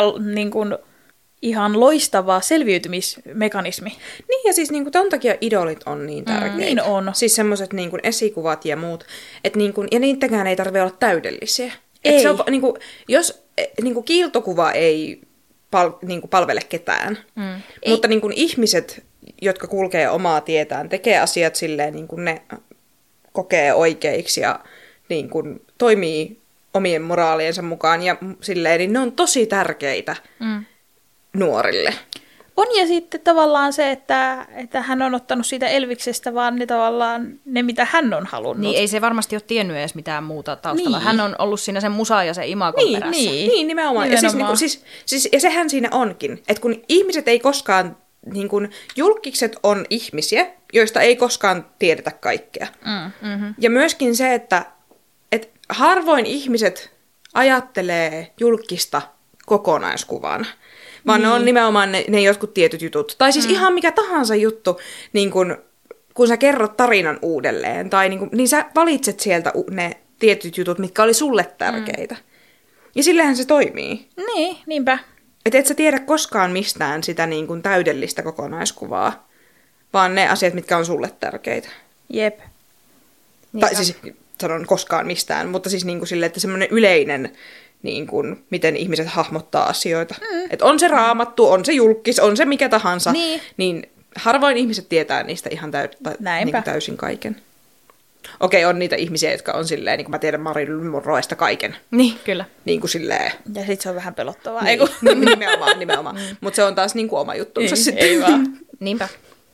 ihan loistava selviytymismekanismi. Niin, ja siis niinku ton takia idolit on niin tärkeitä. Niin on. Siis semmoiset niinku esikuvat ja muut. Ja niitäkään ei tarvitse olla täydellisiä. Ei. Se on, niinku, jos niinku kiiltokuva ei palvele ketään, mutta niinku ihmiset, jotka kulkee omaa tietään, tekee asiat silleen, niin kuin ne kokee oikeiksi ja niinku toimii omien moraaliensa mukaan ja silleen, niin ne on tosi tärkeitä nuorille. On, ja sitten tavallaan se, että hän on ottanut siitä Elviksestä vaan ne, mitä hän on halunnut. Niin, ei se varmasti ole tiennyt edes mitään muuta taustalla. Niin. Hän on ollut siinä sen musa ja se imakon perässä. Niin, nimenomaan. Ja, ja sehän siinä onkin, että kun ihmiset ei koskaan, niin kun julkikset on ihmisiä, joista ei koskaan tiedetä kaikkea. Ja myöskin se, että harvoin ihmiset ajattelee julkista kokonaiskuvana. Vaan ne on nimenomaan ne jotkut tietyt jutut. Tai siis ihan mikä tahansa juttu, niin kun sä kerrot tarinan uudelleen. Tai niin sä valitset sieltä ne tietyt jutut, mitkä oli sulle tärkeitä. Ja sillähän se toimii. Niin, niinpä. Että et sä tiedä koskaan mistään sitä niin kuin täydellistä kokonaiskuvaa. Vaan ne asiat, mitkä on sulle tärkeitä. Jep. Tai siis sanon koskaan mistään, mutta siis niin kuin silleen, että semmoinen yleinen... Niin kuin, miten ihmiset hahmottaa asioita. Että on se raamattu, on se julkis, on se mikä tahansa, niin harvoin ihmiset tietää niistä ihan niin täysin kaiken. Okei, on niitä ihmisiä, jotka on silleen, niin kuin mä tiedän Marilyn Monroesta kaiken. Niin, kyllä. Niin kuin silleen. Ja sit se on vähän pelottavaa. Niin, nimenomaan. Mutta se on taas niin kuin oma juttunsa sitten. Ei vaan. Niinpä.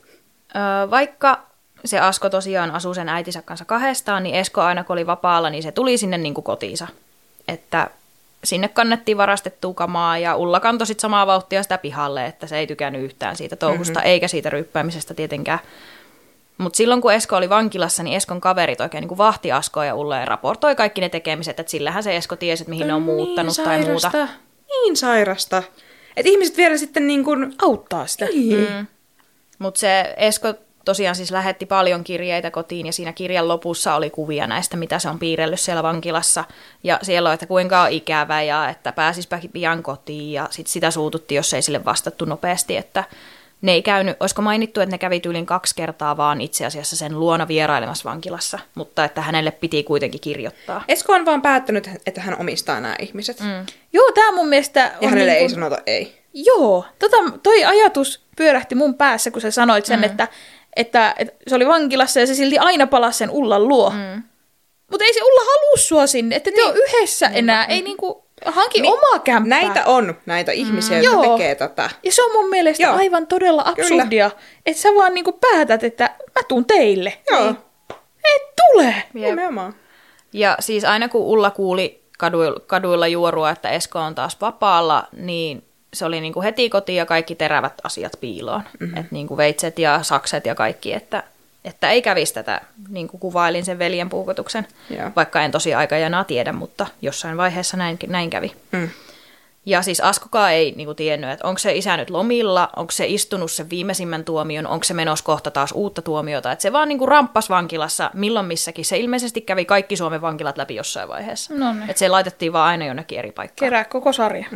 Vaikka se Asko tosiaan asuu sen äitinsä kanssa kahdestaan, niin Esko aina kun oli vapaalla, niin se tuli sinne niin kuin kotiinsa. Että sinne kannettiin varastettua kamaa ja Ulla kantoi sit samaa vauhtia sitä pihalle, että se ei tykännyt yhtään siitä touhusta eikä siitä ryyppäämisestä tietenkään. Mutta silloin kun Esko oli vankilassa, niin Eskon kaverit oikein niin kuin vahti Askoa ja Ulla ja raportoi kaikki ne tekemiset, että sillähän se Esko tiesi, että mihin ne on muuttanut niin tai muuta. Niin sairasta. Että ihmiset vielä sitten niin kuin auttaa sitä. Mutta se Esko tosiaan siis lähetti paljon kirjeitä kotiin ja siinä kirjan lopussa oli kuvia näistä, mitä se on piirrellyt siellä vankilassa. Ja siellä on, että kuinka on ikävä ja että pääsisipä pian kotiin ja sit sitä suututti, jos ei sille vastattu nopeasti. Että ne ei käynyt, olisiko mainittu, että ne kävi tyylin 2 kertaa vaan itse asiassa sen luona vierailemassa vankilassa, mutta että hänelle piti kuitenkin kirjoittaa. Esko on vaan päättänyt, että hän omistaa nämä ihmiset. Joo, tää mun mielestä on ja hänelle niin ei sanota ei. Joo, toi ajatus pyörähti mun päässä, kun sä sanoit sen, että että se oli vankilassa ja se silti aina palasi sen Ullan luo. Mutta ei se Ulla halua sua sinne, että te ole yhdessä enää. Ei niinku hanki omaa kämppää. Näitä ihmisiä, jotka tekee tätä. Ja se on mun mielestä aivan todella absurdia, että sä vaan niinku päätät, että mä tuun teille. Joo. Et tule. Nimenomaan. Ja siis aina kun Ulla kuuli kaduilla juorua, että Esko on taas vapaalla, niin se oli niinku heti kotiin ja kaikki terävät asiat piiloon. Että niinku veitset ja sakset ja kaikki, että ei kävisi tätä, niin kuin kuvailin sen veljen puukotuksen, vaikka en tosi aikajanaa tiedä, mutta jossain vaiheessa näin kävi. Ja siis Askokaan ei niin kuin tiennyt, että onko se isä nyt lomilla, onko se istunut sen viimeisimmän tuomion, onko se menossa kohta taas uutta tuomiota. Että se vaan niin kuin ramppasi vankilassa milloin missäkin. Se ilmeisesti kävi kaikki Suomen vankilat läpi jossain vaiheessa. Että se laitettiin vaan aina jonnekin eri paikkaan. Kerää koko sarja.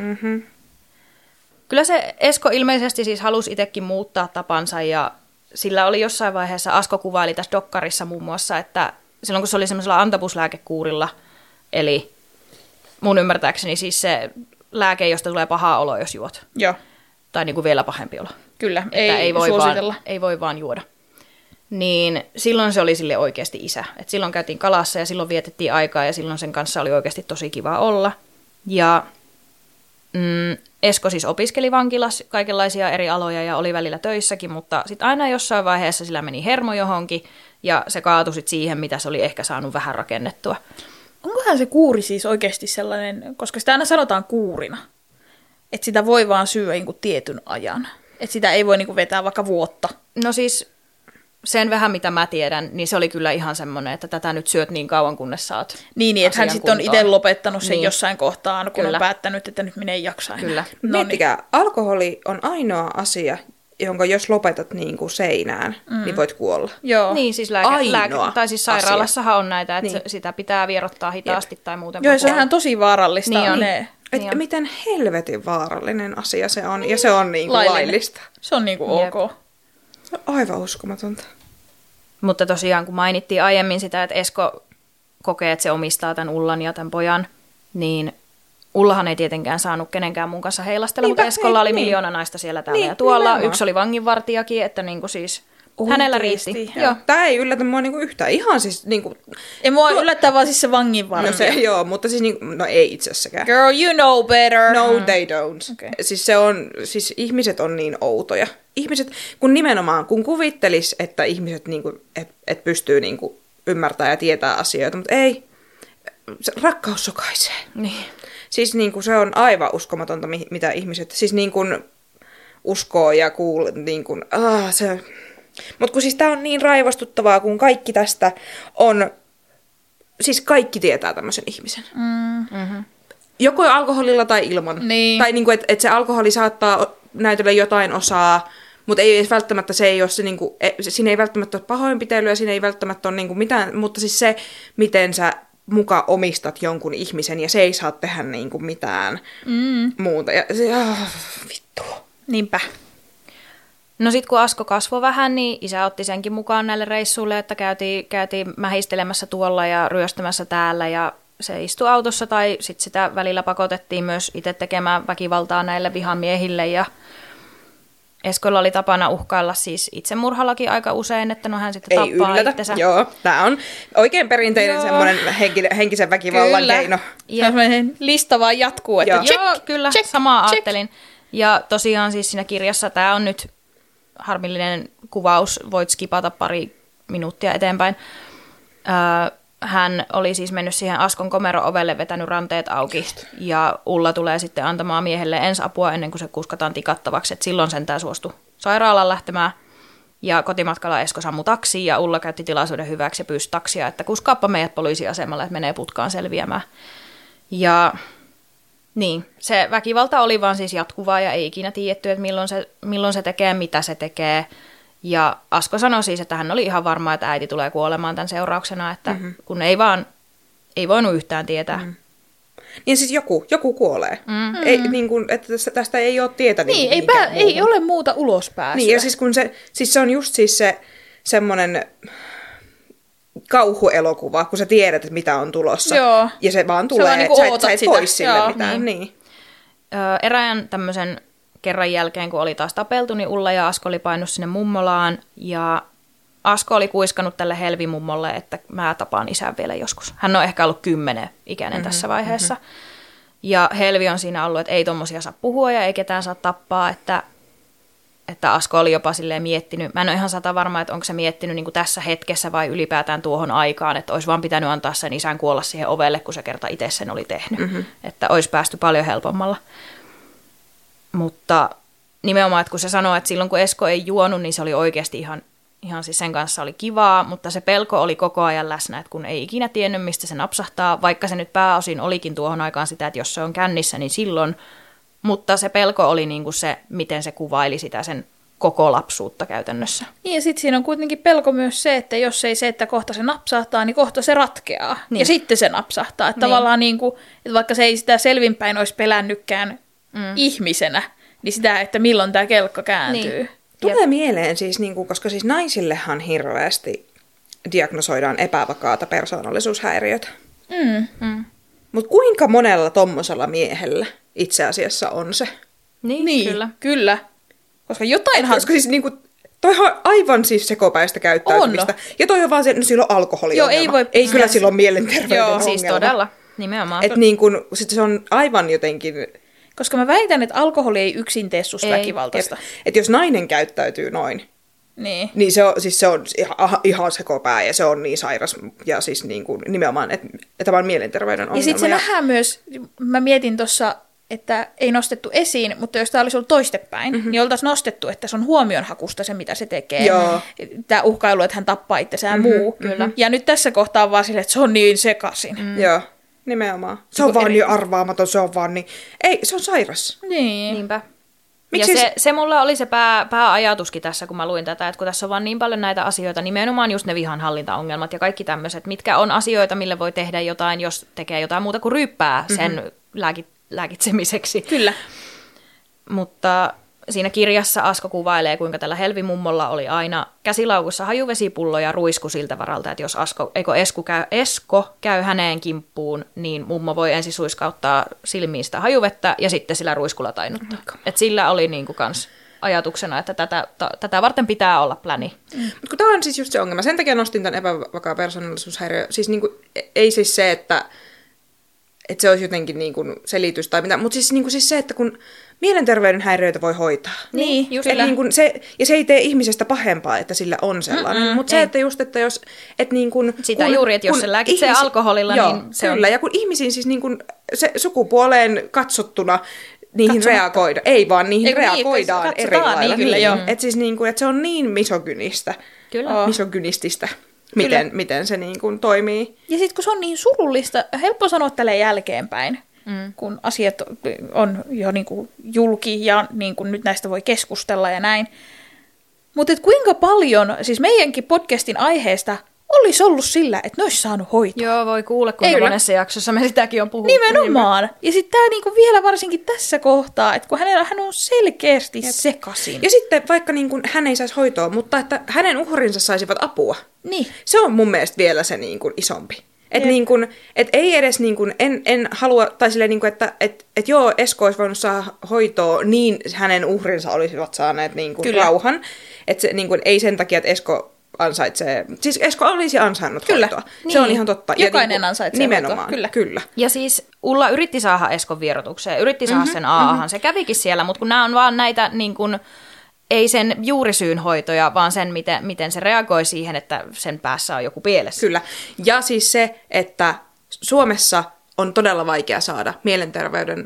Kyllä se Esko ilmeisesti siis halusi itsekin muuttaa tapansa ja sillä oli jossain vaiheessa, Asko kuvaili tässä dokkarissa muun muassa, että silloin kun se oli semmoisella antabuslääkekuurilla, eli mun ymmärtääkseni siis se lääke, josta tulee pahaa olo, jos juot. Joo. Tai niin kuin vielä pahempi olo. Kyllä, että ei voi vaan juoda. Niin silloin se oli sille oikeasti isä. Et silloin käytiin kalassa ja silloin vietettiin aikaa ja silloin sen kanssa oli oikeasti tosi kiva olla. Ja Esko siis opiskeli vankilassa kaikenlaisia eri aloja ja oli välillä töissäkin, mutta sitten aina jossain vaiheessa sillä meni hermo johonkin ja se kaatui sit siihen, mitä se oli ehkä saanut vähän rakennettua. Onkohan se kuuri siis oikeasti sellainen, koska sitä aina sanotaan kuurina, että sitä voi vaan syödä niin kuin tietyn ajan, että sitä ei voi niin kuin vetää vaikka vuotta. No siis sen vähän mitä mä tiedän, niin se oli kyllä ihan semmoinen, että tätä nyt syöt niin kauan, kunnes saat Niin, että hän sitten on itse lopettanut sen jossain kohtaan, kun on päättänyt, että nyt minä ei jaksa enää. Kyllä. Miettikää, alkoholi on ainoa asia, jonka jos lopetat niin kuin seinään, niin voit kuolla. Joo. Niin, siis tai siis sairaalassahan on näitä, että sitä pitää vierottaa hitaasti tai muuten. Joo, se on tosi vaarallista. Niin on. Miten helvetin vaarallinen asia se on, ja se on niin kuin laillista. Se on niin kuin ok. Aivan uskomatonta. Mutta tosiaan, kun mainittiin aiemmin sitä, että Esko kokee, että se omistaa tämän Ullan ja tämän pojan, niin Ullahan ei tietenkään saanut kenenkään mun kanssa heilastella, mutta Eskolla oli miljoona naista siellä täällä ja tuolla. Nimenomaan. Yksi oli vanginvartijakin, että niinku siis hänellä riitti. Joo. Tämä ei yllätä mua niinku yhtään. Ihan siis niinku... Ei mua yllättää vaan siis se vanginvartija. No joo, mutta siis niinku, no ei itsessäkään. Girl, you know better. No, they don't. Okay. Siis ihmiset on niin outoja. Ihmiset, kun kuvittelis, että ihmiset niinku, et pystyy niinku ymmärtämään ja tietää asioita, mutta ei. Rakkaus sokaisee. Niin. Siis niinku se on aivan uskomatonta, mitä ihmiset siis niinku uskoo ja kuulee. Niinku, mutta kun siis tää on niin raivostuttavaa, kun kaikki tästä on, siis kaikki tietää tämmöisen ihmisen. Joko alkoholilla tai ilman. Niin. Tai niinku, että se alkoholi saattaa näytellä jotain osaa, mutta ei välttämättä se ei ole se, niinku, siinä ei välttämättä ole pahoinpitelyä, siinä ei välttämättä ole niinku mitään, mutta siis se, miten sä muka omistat jonkun ihmisen ja se ei saa tehdä niinku mitään muuta. Ja se, vittu. Niinpä. No sit kun Asko kasvoi vähän, niin isä otti senkin mukaan näille reissuille, että käytiin mähistelemässä tuolla ja ryöstämässä täällä ja se istui autossa tai sit sitä välillä pakotettiin myös itse tekemään väkivaltaa näille vihamiehille ja Eskolla oli tapana uhkailla siis itsemurhallakin aika usein, että no hän sitten tappaa itsensä. Joo, tämä on oikein perinteinen semmoinen henkisen väkivallan keino. Ja semmoinen lista vaan jatkuu, että check, kyllä, samaa ajattelin. Ja tosiaan siis siinä kirjassa tämä on nyt harmillinen kuvaus, voit skipata pari minuuttia eteenpäin. Hän oli siis mennyt siihen Askon komero-ovelle, vetänyt ranteet auki, ja Ulla tulee sitten antamaan miehelle ensapua ennen kuin se kuskataan tikattavaksi, että silloin sentään suostui sairaalaan lähtemään. Ja kotimatkalla Esko sammui taksiin, ja Ulla käytti tilaisuuden hyväksi ja pyysi taksia, että kuskaappa meidät poliisiasemalle, että menee putkaan selviämään. Ja niin, se väkivalta oli vaan siis jatkuvaa, ja ei ikinä tiedetty, että milloin se tekee, mitä se tekee. Ja Asko sanoi siis, että hän oli ihan varma, että äiti tulee kuolemaan tämän seurauksena, että kun ei voinut yhtään tietää. Niin siis joku kuolee. Ei, niin kuin, että tästä ei ole tietä. Niin, ei ole muuta ulospääsyä. Niin, ja siis kun se on just siis se semmoinen kauhuelokuva, kun sä tiedät, että mitä on tulossa. Joo. Ja se vaan tulee, että sä et pois sille mitään. Niin. Erään tämmöisen kerran jälkeen, kun oli taas tapeltu, niin Ulla ja Asko oli painut sinne mummolaan, ja Asko oli kuiskannut tälle Helvi-mummolle, että mä tapaan isän vielä joskus. Hän on ehkä ollut 10-ikäinen tässä vaiheessa. Ja Helvi on siinä ollut, että ei tommosia saa puhua ja ei ketään saa tappaa, että Asko oli jopa silleen miettinyt. Mä en ole ihan varma, että onko se miettinyt niin kuin tässä hetkessä vai ylipäätään tuohon aikaan, että olisi vaan pitänyt antaa sen isän kuolla siihen ovelle, kun se kerta itse sen oli tehnyt. Että olisi päästy paljon helpommalla. Mutta nimenomaan, että kun se sanoo, että silloin kun Esko ei juonut, niin se oli oikeasti ihan siis sen kanssa oli kivaa, mutta se pelko oli koko ajan läsnä, että kun ei ikinä tiennyt, mistä se napsahtaa, vaikka se nyt pääosin olikin tuohon aikaan sitä, että jos se on kännissä, niin silloin, mutta se pelko oli niin kuin se, miten se kuvaili sitä sen koko lapsuutta käytännössä. Niin ja sitten siinä on kuitenkin pelko myös se, että jos ei se, että kohta se napsahtaa, niin kohta se ratkeaa. Niin. Ja sitten se napsahtaa. Että tavallaan niin kuin, että vaikka se ei sitä selvinpäin olisi pelännytkään ihmisenä, niin sitä, että milloin tämä kelkka kääntyy. Niin. Tulee mieleen siis, niin kuin, koska siis naisillehan hirveästi diagnosoidaan epävakaata persoonallisuushäiriötä. Mutta kuinka monella tommosella miehellä itse asiassa on se? Niin, kyllä. Koska jotainhan... Koska siis niin kuin, toihan on aivan siis sekopäistä käyttäytymistä. Ja toi on vaan se, no sillä on alkoholiongelma. Ei kyllä silloin mielenterveyden ongelma. Siis todella, nimenomaan. Että niin kuin, sit se on aivan jotenkin... Koska mä väitän, että alkoholi ei yksin tee susta väkivaltaista. Että jos nainen käyttäytyy noin, niin se on ihan sekopää ja se on niin sairas ja siis niin kuin nimenomaan, että vaan mielenterveyden ongelma. Ja sitten se nähdään myös, mä mietin tuossa, että ei nostettu esiin, mutta jos tämä olisi ollut toistepäin, niin oltaisiin nostettu, että se on huomionhakusta se, mitä se tekee. Tämä uhkailu, että hän tappaa itsensä muu. Kyllä. Ja nyt tässä kohtaa on vaan silleen, että se on niin sekaisin. Joo. Nimenomaan. Se on vaan niin arvaamaton, se on vaan niin... Ei, se on sairas. Niin. Niinpä. Miksi ja se mulla oli se pääajatuskin tässä, kun mä luin tätä, että kun tässä on vaan niin paljon näitä asioita, nimenomaan just ne vihanhallintaongelmat ja kaikki tämmöiset, mitkä on asioita, mille voi tehdä jotain, jos tekee jotain muuta kuin ryyppää sen lääkitsemiseksi. Kyllä. Mutta siinä kirjassa Asko kuvailee, kuinka tällä Helvi-mummolla oli aina käsilaukussa hajuvesipullo ja ruisku siltä varalta, että jos Esko käy häneen kimppuun, niin mummo voi ensin suiskauttaa silmiin sitä hajuvettä ja sitten sillä ruiskulla tainuttaa. Et sillä oli niinku kans ajatuksena, että tätä varten pitää olla pläni. Mutta kun tämä on siis just se ongelma. Sen takia nostin tämän epävakaa persoonallisuushäiriö. Siis niinku, ei siis se, että se olisi jotenkin niin kuin selitys tai mitä, mutta siis se, että kun mielenterveyden häiriöitä voi hoitaa. Niin, just niin kuin se, ja se ei tee ihmisestä pahempaa, että sillä on sellainen. Mutta se, että just, että jos... Että niin kuin, sitä juuri, että jos se lääkitsee alkoholilla, niin se kyllä, on... ja kun ihmisiin siis niin kuin, se sukupuoleen katsottuna niihin reagoida. Ei vaan niihin reagoidaan eri lailla. Niin, että siis niin kuin, että se on niin misogynistä. Kyllä. Misogynististä. Miten se niin kuin toimii. Ja sitten kun se on niin surullista, helppo sanoa tälle jälkeenpäin, kun asiat on jo niin kuin julki ja niin kuin nyt näistä voi keskustella ja näin. Mutta kuinka paljon, siis meidänkin podcastin aiheesta, olisi ollut sillä, että ne olisi saanut hoitoa. Joo, voi kuulla, kuinka monessa jaksossa me sitäkin on puhuttu. Nimenomaan. Ja sitten tämä niinku vielä varsinkin tässä kohtaa, että kun hän on selkeästi sekaisin. Ja sitten vaikka niinku hän ei saisi hoitoa, mutta että hänen uhrinsa saisivat apua. Niin. Se on mun mielestä vielä se niinku isompi. Että niinku, et ei edes, niinku, en halua, tai silleen, niinku, että joo, Esko olisi voinut saada hoitoa, niin hänen uhrinsa olisivat saaneet niinku rauhan. Että se niinku, ei sen takia, että Esko ansaitsee, siis Esko olisi ansainnut hoitoa. Niin. Se on ihan totta. Jokainen ansaitsee nimenomaan, hoitoa. Kyllä. Ja siis Ulla yritti saada Eskon vierotukseen, yritti saada sen AAhan, se kävikin siellä, mutta kun nämä on vaan näitä niin kuin, ei sen juurisyyn hoitoja, vaan sen, miten se reagoi siihen, että sen päässä on joku pielessä. Kyllä. Ja siis se, että Suomessa on todella vaikea saada mielenterveyden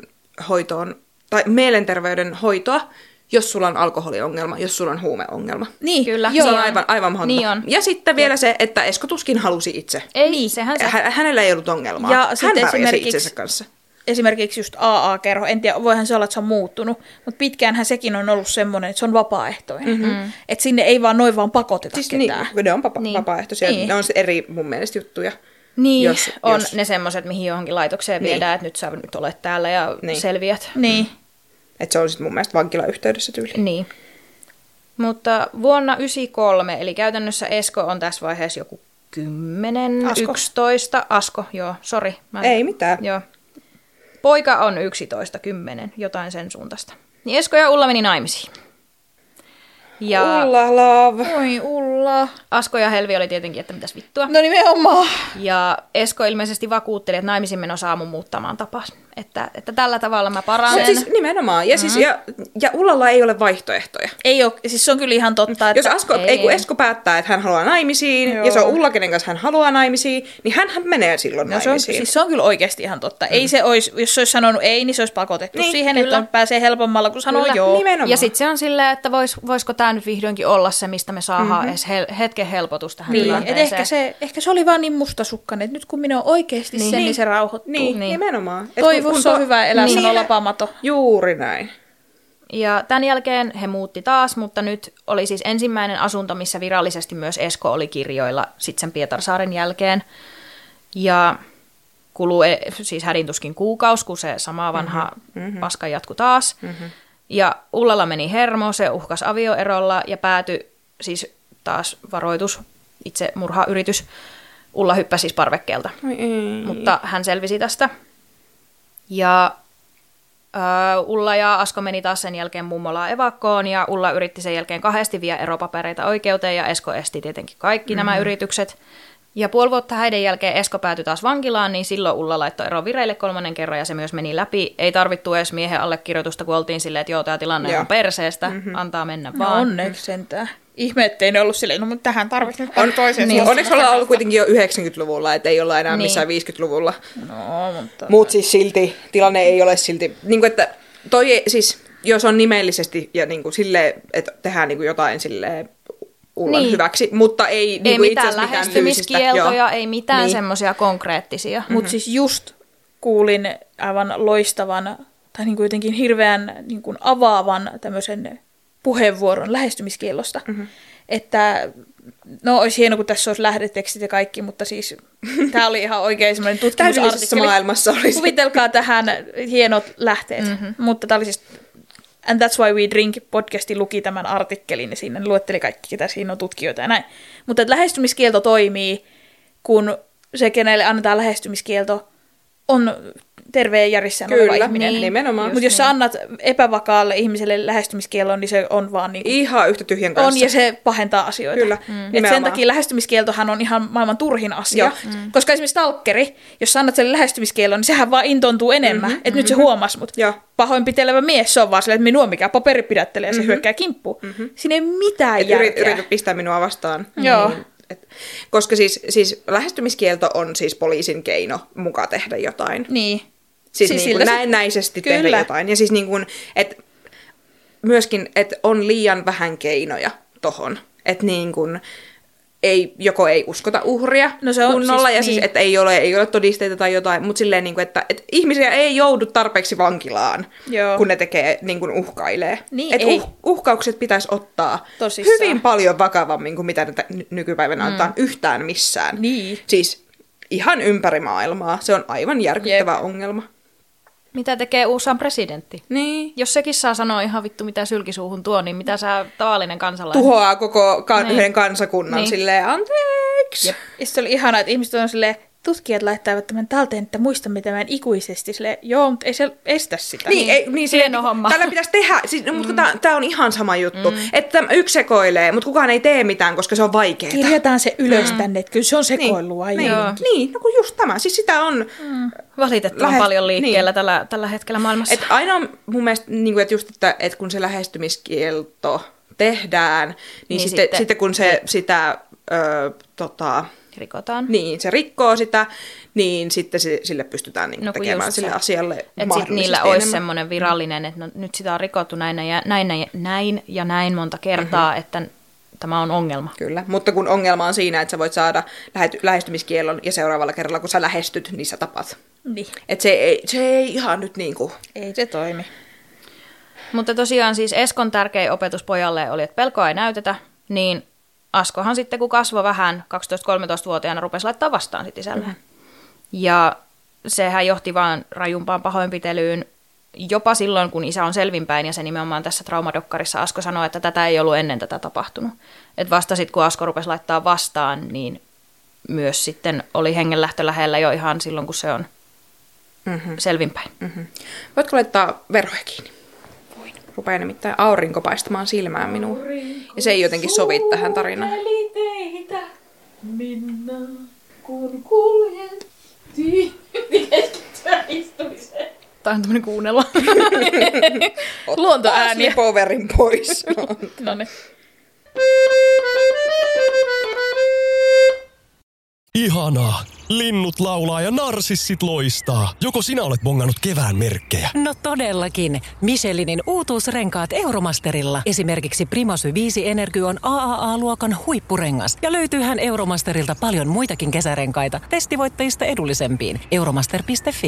hoitoa, jos sulla on alkoholiongelma, jos sulla on huumeongelma. Niin, kyllä. Se on aivan mahdotonta. Niin on. Ja sitten vielä se, että Esko tuskin halusi itse. Ei, sehän se. Hänellä ei ollut ongelmaa. Ja hän pärjäsi itsensä kanssa. Esimerkiksi just AA-kerho, en tiedä, voihan se olla, että se on muuttunut, mutta pitkäänhän sekin on ollut semmoinen, että se on vapaaehtoinen. Että sinne ei vaan noin vaan pakoteta siis ketään. Ne on vapaaehtoisia, ne on eri mun mielestä juttuja. Niin, on ne semmoiset, mihin johonkin laitokseen viedään, että nyt sä nyt olet täällä ja selviät. Niin. Että se on sitten mun mielestä vankilayhteydessä tyyli. Niin. Mutta vuonna 1993, eli käytännössä Esko on tässä vaiheessa joku 10, Asko. 11. Asko, joo, sori. Ei mitään. Joo. Poika on 11, 10, jotain sen suuntaista. Niin Esko ja Ulla meni naimisiin. Ja... Ulla love. Oi Ulla. ollaan. Asko ja Helvi oli tietenkin, että mitäs vittua. No nimenomaan. Ja Esko ilmeisesti vakuutteli, että naimisiin meno saa mun muuttamaan tapas. Että tällä tavalla mä paranen. Siis nimenomaan. Ja, siis, ja Ullalla ei ole vaihtoehtoja. Ei ole, siis se on kyllä ihan totta. Että jos kun Esko päättää, että hän haluaa naimisiin, ja se on Ulla, kenen kanssa hän haluaa naimisiin, niin hän menee silloin naimisiin. Se on kyllä oikeasti ihan totta. Ei se olisi, jos se olisi sanonut ei, niin se olisi pakotettu siihen, kyllä. Että pääsee helpommalla, kun sanoo joo. Nimenomaan. Ja sitten se on silleen, että voisiko tämä nyt vihdoinkin olla se, mistä me saadaan edes hetken helpotus tähän tilanteeseen. Ehkä se oli vaan niin mustasukkainen, että nyt kun minä olen oikeasti niin se rauhoittuu. Niin, nimenomaan. Toivossa on hyvä elää, sanoo Lapamato. Juuri näin. Ja tämän jälkeen he muutti taas, mutta nyt oli siis ensimmäinen asunto, missä virallisesti myös Esko oli kirjoilla sitten sen Pietarsaaren jälkeen. Ja kuluu siis hädintuskin kuukausi, kun se sama vanha paska jatkui taas. Ja Ullalla meni hermo, se uhkasi avioerolla ja päätyi siis taas varoitus, itse murhayritys. Ulla hyppäsi siis parvekkeelta, mutta hän selvisi tästä. Ja Ulla ja Asko meni taas sen jälkeen mummolaan evakkoon ja Ulla yritti sen jälkeen 2 viedä eropapereita oikeuteen ja Esko esti tietenkin kaikki nämä yritykset. Ja 5 vuotta häiden jälkeen Esko päätyi taas vankilaan, niin silloin Ulla laittoi ero vireille 3. kerran ja se myös meni läpi. Ei tarvittu edes miehen allekirjoitusta, kun oltiin silleen, että joo, tämä tilanne on perseestä, antaa mennä vaan. No onneksi sentään. Ihme, ettei ne ollut silleen, no mutta tähän tarvitsee toisen. Niin. Onneksi ollaan ollut kuitenkin jo 90-luvulla, että ei olla enää missään 50-luvulla. No, mutta... Mut siis silti, tilanne ei ole silti, niin kuin, että toi siis, jos on nimellisesti ja niin kuin silleen, että tehdään niin kuin jotain silleen Ullan hyväksi, mutta ei niin kuin itse asiassa mitään lähestymiskieltoja, ei mitään semmoisia konkreettisia. Mutta siis just kuulin aivan loistavan, tai niin kuin jotenkin hirveän niin kuin avaavan tämmöisen puheenvuoron lähestymiskiellosta. Että, no olisi hieno, kun tässä olisi lähdetekstit ja kaikki, mutta siis tämä oli ihan oikein semmoinen tutkimusartikkeli. Maailmassa olisi. Kuvitelkaa tähän hienot lähteet. Mutta tämä oli siis And That's Why We Drink -podcasti luki tämän artikkelin ja siinä luetteli kaikki, ketä siinä on tutkijoita ja näin. Mutta lähestymiskielto toimii, kun se, kenelle annetaan lähestymiskielto, on terveen järjissään oleva ihminen. Niin, nimenomaan. Mutta jos sä annat epävakaalle ihmiselle lähestymiskielon, niin se on vaan niin ihan yhtä tyhjän kanssa. On, ja se pahentaa asioita. Kyllä, Et sen takia lähestymiskieltohan on ihan maailman turhin asia. Koska esimerkiksi stalkeri, jos sä annat sille lähestymiskielon, niin sehän vaan intontuu enemmän. Että nyt se huomasi mut. Pahoinpitelevä mies, se on vaan silleen, että minua mikä paperi pidättelee ja se hyökkää kimppuun. Siinä ei mitään järkeä. Yritä pistää minua vastaan. Joo. Koska siis lähestymiskielto on siis poliisin keino mukaan tehdä jotain. Niin. Siis niin kuin näennäisesti tehdä jotain. Ja siis niin kuin, että myöskin, että on liian vähän keinoja tohon. Että niin kuin joko ei uskota uhria kunnolla, ja siis, että ei ole todisteita tai jotain, mutta silleen, niin kuin, että ihmisiä ei joudu tarpeeksi vankilaan, kun ne tekee, niin kuin uhkailee. Niin, että uhkaukset pitäisi ottaa hyvin paljon vakavammin kuin mitä nykypäivänä otetaan yhtään missään. Niin. Siis ihan ympäri maailmaa. Se on aivan järkyttävä ongelma. Mitä tekee USAn presidentti? Niin. Jos sekin saa sanoa ihan vittu mitä sylkisuuhun tuo, niin mitä sä tavallinen kansalainen? Tuhoaa koko yhden kansakunnan silleen, anteeksi. Jep. Ja se oli ihanaa, että ihmiset on silleen, tutkijat laittavat tämän talteen, että muistamme tämän ikuisesti. Silleen, joo, mutta ei se estä sitä. Niin hieno homma. Tällä pitäisi tehdä, siis, mutta tämä on ihan sama juttu. Että yksi sekoilee, mutta kukaan ei tee mitään, koska se on vaikeaa. Kirjataan se ylös tänne, että kyllä se on sekoilua. Niin, no kun just tämä. Siis sitä on valitettavan paljon liikkeellä tällä hetkellä maailmassa. Että aina on mun mielestä, niin kuin, että just, että kun se lähestymiskielto tehdään, niin sitten kun se sitä rikotaan. Niin, se rikkoo sitä, niin sitten sille pystytään niin tekemään sille asialle mahdollisesti enemmän. Niillä olisi semmoinen virallinen, että no, nyt sitä on rikottu näin ja näin monta kertaa, että tämä on ongelma. Kyllä, mutta kun ongelma on siinä, että sä voit saada lähestymiskiellon ja seuraavalla kerralla, kun sä lähestyt, niin sä tapat. Niin. Että se ei ihan nyt niin kuin... Ei se toimi. Mutta tosiaan siis Eskon tärkein opetus pojalle oli, että pelkoa ei näytetä, niin Askohan sitten, kun kasvoi vähän, 12-13-vuotiaana rupesi laittaa vastaan sitten isälleen. Ja sehän johti vaan rajumpaan pahoinpitelyyn jopa silloin, kun isä on selvinpäin, ja se nimenomaan tässä traumadokkarissa Asko sanoi, että tätä ei ollut ennen tätä tapahtunut. Että vasta sitten, kun Asko rupesi laittaa vastaan, niin myös sitten oli hengenlähtö lähellä jo ihan silloin, kun se on selvinpäin. Voitko laittaa verhoja kiinni? Voin. Rupeaa nimittäin aurinko paistamaan silmään minuun. Ja se ei jotenkin sovi tähän tarinaan. Huomenna, kun kuljettiin. Keskittyä istumiseen. Tämä on tämmöinen kuunnella. Luontoääniä. Sleepoverin pois. No niin. Ihanaa. Linnut laulaa ja narsissit loistaa. Joko sinä olet bongannut kevään merkkejä? No todellakin. Michelinin uutuusrenkaat Euromasterilla. Esimerkiksi Primasy 5 Energy on AAA-luokan huippurengas. Ja löytyyhän Euromasterilta paljon muitakin kesärenkaita. Testivoittajista edullisempiin. Euromaster.fi.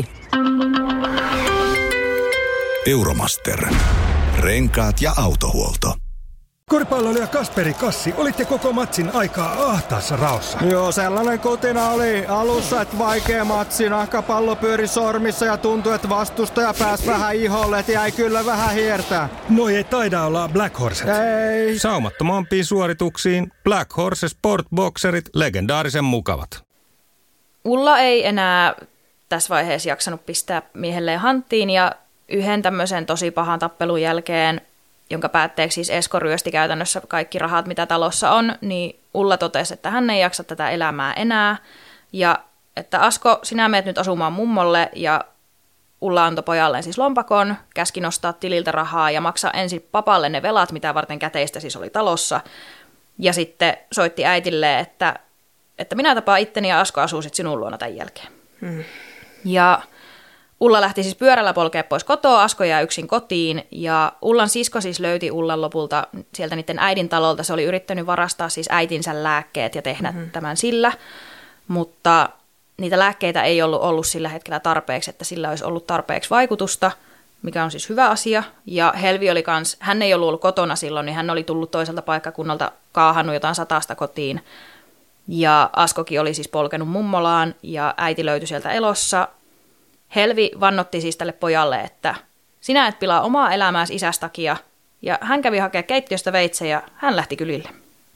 Euromaster. Renkaat ja autohuolto. Koripalloilija Kasperi Kassi, olitte koko matsin aikaa ahtaassa raossa. Joo, sellainen kutina oli alussa, että vaikea matsi. Nahkapallo pyöri sormissa ja tuntui, että vastustaja pääsi vähän iholle, että jäi kyllä vähän hiertää. Noi ei taida olla Black Horset. Ei. Saumattomampiin suorituksiin Black Horse Sport Boxerit legendaarisen mukavat. Ulla ei enää tässä vaiheessa jaksanut pistää miehelleen hanttiin ja yhden tämmöisen tosi pahan tappelun jälkeen, jonka päätteeksi siis Esko ryösti käytännössä kaikki rahat, mitä talossa on, niin Ulla totesi, että hän ei jaksa tätä elämää enää. Ja että Asko, sinä meet nyt asumaan mummolle, ja Ulla antoi pojalleen siis lompakon, käski nostaa tililtä rahaa ja maksaa ensin papalle ne velat, mitä varten käteistä siis oli talossa. Ja sitten soitti äitille, että minä tapaan itteni ja Asko asuu sitten sinun luona tämän jälkeen. Ja Ulla lähti siis pyörällä polkea pois kotoa, Asko jää yksin kotiin ja Ullan sisko siis löyti Ullan lopulta sieltä niiden äidin talolta. Se oli yrittänyt varastaa siis äitinsä lääkkeet ja tehdä tämän sillä, mutta niitä lääkkeitä ei ollut sillä hetkellä tarpeeksi, että sillä olisi ollut tarpeeksi vaikutusta, mikä on siis hyvä asia. Ja Helvi oli kans, hän ei ollut kotona silloin, niin hän oli tullut toiselta paikkakunnalta kaahannut jotain 100 kotiin. Ja Askokin oli siis polkenut mummolaan ja äiti löytyi sieltä elossa. Helvi vannotti siis tälle pojalle, että sinä et pilaa omaa elämääsi isäs takia. Ja hän kävi hakea keittiöstä veitsen ja hän lähti kylille.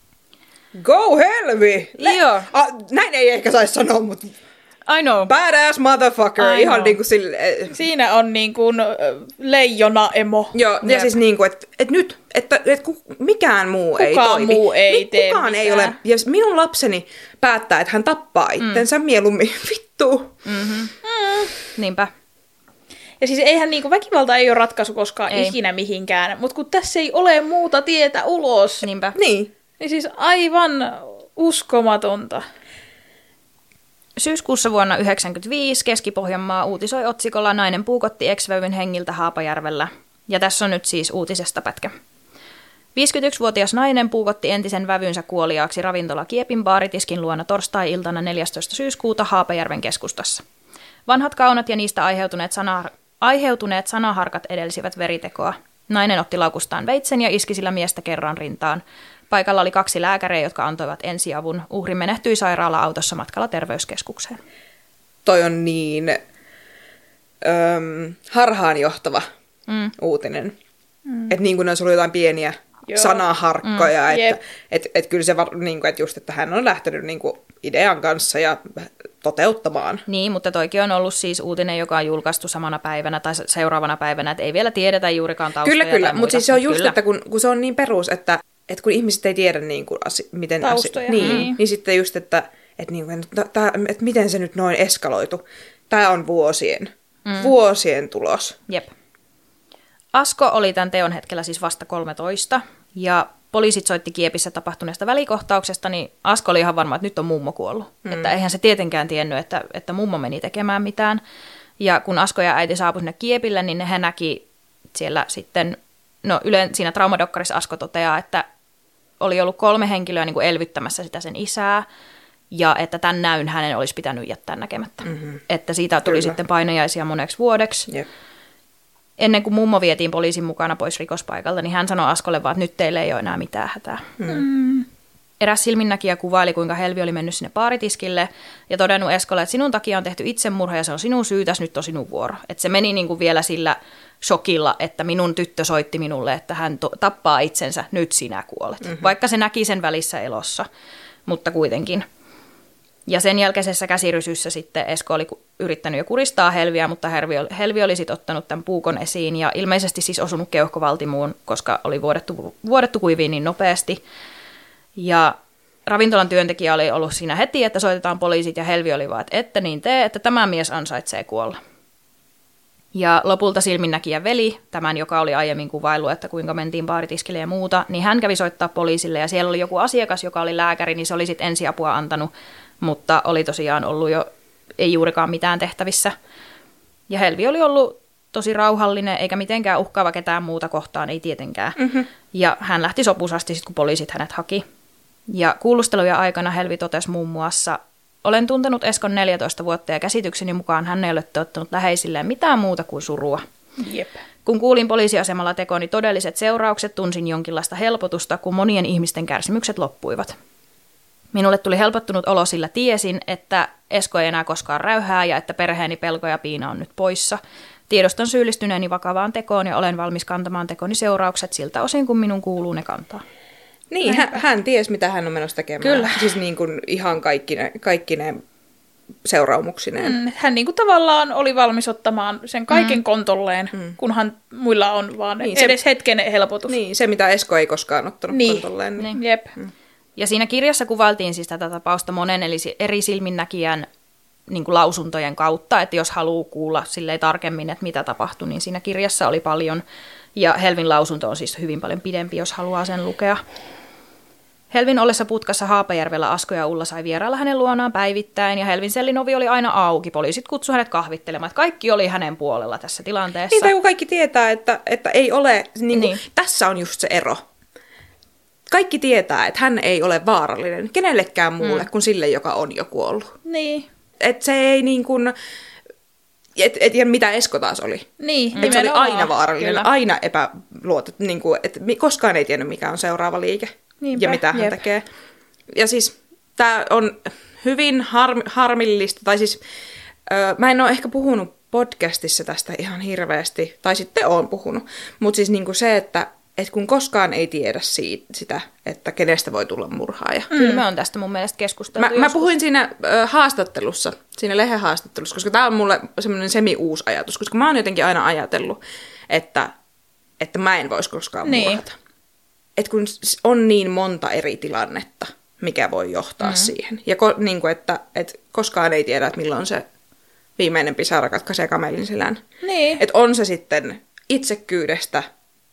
Go Helvi! Joo. Näin ei ehkä saisi sanoa, mutta I know. Badass motherfucker. I Ihan know. niinku sille. Siinä on niin kuin leijona emo. Joo, ja siis niinku, että nyt, että mikään muu ei toimi. Kukaan muu ei tee kukaan mitään. ei ole, ja minun lapseni päättää, että hän tappaa itsensä mieluummin. Vittu. Niinpä. Ja siis eihän niinku väkivalta ei ole ratkaisu koskaan Ei. ikinä mihinkään, mutta kun tässä ei ole muuta tietä ulos, Niinpä. Niin. niin siis aivan uskomatonta. Syyskuussa vuonna 1995 Keski-Pohjanmaa uutisoi otsikolla Nainen puukotti ex-vävyn hengiltä Haapajärvellä. Ja tässä on nyt siis uutisesta pätkä. 51-vuotias nainen puukotti entisen vävynsä kuoliaaksi ravintola Kiepin baaritiskin luona torstai-iltana 14. syyskuuta Haapajärven keskustassa. Vanhat kaunat ja niistä aiheutuneet sanaharkat edelsivät veritekoa. Nainen otti laukustaan veitsen ja iski sillä miestä kerran rintaan. Paikalla oli 2 lääkäriä, jotka antoivat ensiavun. Uhri menehtyi sairaala-autossa matkalla terveyskeskukseen. Toi on niin harhaanjohtava uutinen. Että niin kuin ne olisi ollut jotain pieniä sanaharkkoja. Että kyllä se, niin kuin, että just, että hän on lähtenyt niin kuin idean kanssa ja toteuttamaan. Niin, mutta toikin on ollut siis uutinen, joka on julkaistu samana päivänä tai seuraavana päivänä, että ei vielä tiedetä juurikaan taustoja. Kyllä, mutta siis se on just, että kun se on niin perus, että kun ihmiset ei tiedä niin kuin miten taustoja. Niin sitten just, että niin kuin, että miten se nyt noin eskaloitu. Tämä on vuosien tulos. Jep. Asko oli tämän teon hetkellä siis vasta 13, ja poliisit soitti Kiepissä tapahtuneesta välikohtauksesta, niin Asko oli ihan varma, että nyt on mummo kuollut. Että eihän se tietenkään tiennyt, että mummo meni tekemään mitään. Ja kun Asko ja äiti saapui sinne Kiepille, niin he näki siellä sitten, siinä traumadokkarissa Asko toteaa, että oli ollut 3 henkilöä niin kuin elvyttämässä sitä sen isää, ja että tämän näyn hänen olisi pitänyt jättää näkemättä. Että siitä tuli sitten painajaisia moneksi vuodeksi. Jep. Ennen kuin mummo vietiin poliisin mukana pois rikospaikalta, niin hän sanoi Askolle vaan, että nyt teille ei ole enää mitään hätää. Eräs silminnäkijä kuvaili, kuinka Helvi oli mennyt sinne baaritiskille ja todennut Eskolle, että sinun takia on tehty itsemurha ja se on sinun syytäs, nyt on sinun vuoro. Että se meni niin kuin vielä sillä shokilla, että minun tyttö soitti minulle, että hän tappaa itsensä, nyt sinä kuolet. Vaikka se näki sen välissä elossa, mutta kuitenkin. Ja sen jälkeisessä käsirysyssä sitten Esko oli yrittänyt jo kuristaa Helviä, mutta Helvi oli sitten ottanut tämän puukon esiin ja ilmeisesti siis osunut keuhkovaltimuun, koska oli vuodettu kuiviin niin nopeasti. Ja ravintolan työntekijä oli ollut siinä heti, että soitetaan poliisit, ja Helvi oli vaan, että niin tee, että tämä mies ansaitsee kuolla. Ja lopulta silminnäkijä veli, tämän joka oli aiemmin kuvaillut, että kuinka mentiin baaritiskille ja muuta, niin hän kävi soittaa poliisille, ja siellä oli joku asiakas, joka oli lääkäri, niin se oli sitten ensiapua antanut, mutta oli tosiaan ollut jo, ei juurikaan mitään tehtävissä. Ja Helvi oli ollut tosi rauhallinen, eikä mitenkään uhkaava ketään muuta kohtaan, ei tietenkään. Ja hän lähti sopusasti sitten, kun poliisit hänet haki. Ja kuulustelujen aikana Helvi totesi muun muassa, olen tuntenut Eskon 14 vuotta ja käsitykseni mukaan hän ei ole tuottanut läheisilleen mitään muuta kuin surua. Jep. Kun kuulin poliisiasemalla tekoni todelliset seuraukset, tunsin jonkinlaista helpotusta, kun monien ihmisten kärsimykset loppuivat. Minulle tuli helpottunut olo, sillä tiesin, että Esko ei enää koskaan räyhää ja että perheeni pelko ja piina on nyt poissa. Tiedostan syyllistyneeni vakavaan tekoon ja olen valmis kantamaan tekoni seuraukset siltä osin, kun minun kuuluu ne kantaa. Niin, hän tiesi, mitä hän on menossa tekemään. Kyllä. Siis niin kuin ihan kaikki ne seuraamuksineen. Hän niin kuin tavallaan oli valmis ottamaan sen kaiken kontolleen, kunhan muilla on vaan niin, edes hetken helpotus. Niin, se mitä Esko ei koskaan ottanut kontolleen. Niin. Jep. Ja siinä kirjassa kuvailtiin siis tätä tapausta monen eli eri silminnäkijän niin kuin lausuntojen kautta, että jos haluaa kuulla silleen tarkemmin, että mitä tapahtui, niin siinä kirjassa oli paljon. Ja Helvin lausunto on siis hyvin paljon pidempi, jos haluaa sen lukea. Helvin ollessa putkassa Haapajärvellä Asko ja Ulla sai vierailla hänen luonaan päivittäin, ja Helvin sellin ovi oli aina auki. Poliisit kutsuivat hänet kahvittelemaan, että kaikki oli hänen puolella tässä tilanteessa. Niin, tai kun kaikki tietää, että ei ole, niin. Tässä on just se ero. Kaikki tietää, että hän ei ole vaarallinen kenellekään muulle kuin sille, joka on jo kuollut. Niin. Että se ei niin kuin, ja mitä Esko taas oli. Niin, että se oli aina vaarallinen, kyllä. Aina epäluotettu, niin kuin, että koskaan ei tiennyt, mikä on seuraava liike. Niinpä, ja mitä hän tekee. Ja siis tämä on hyvin harmillista, tai siis mä en ole ehkä puhunut podcastissa tästä ihan hirveästi, tai sitten olen puhunut, mutta siis niinku se, että kun koskaan ei tiedä sitä, että kenestä voi tulla murhaaja. Kyllä me on tästä mun mielestä keskusteltu mä puhuin siinä haastattelussa, siinä lehen haastattelussa, koska tämä on mulle semmoinen semi-uusi ajatus, koska mä oon jotenkin aina ajatellut, että mä en voisi koskaan murhata. Että kun on niin monta eri tilannetta, mikä voi johtaa siihen. Ja niin kuin, että koskaan ei tiedä, että milloin se viimeinen pisara katkaisee kamelin selän. Niin. Että on se sitten itsekkyydestä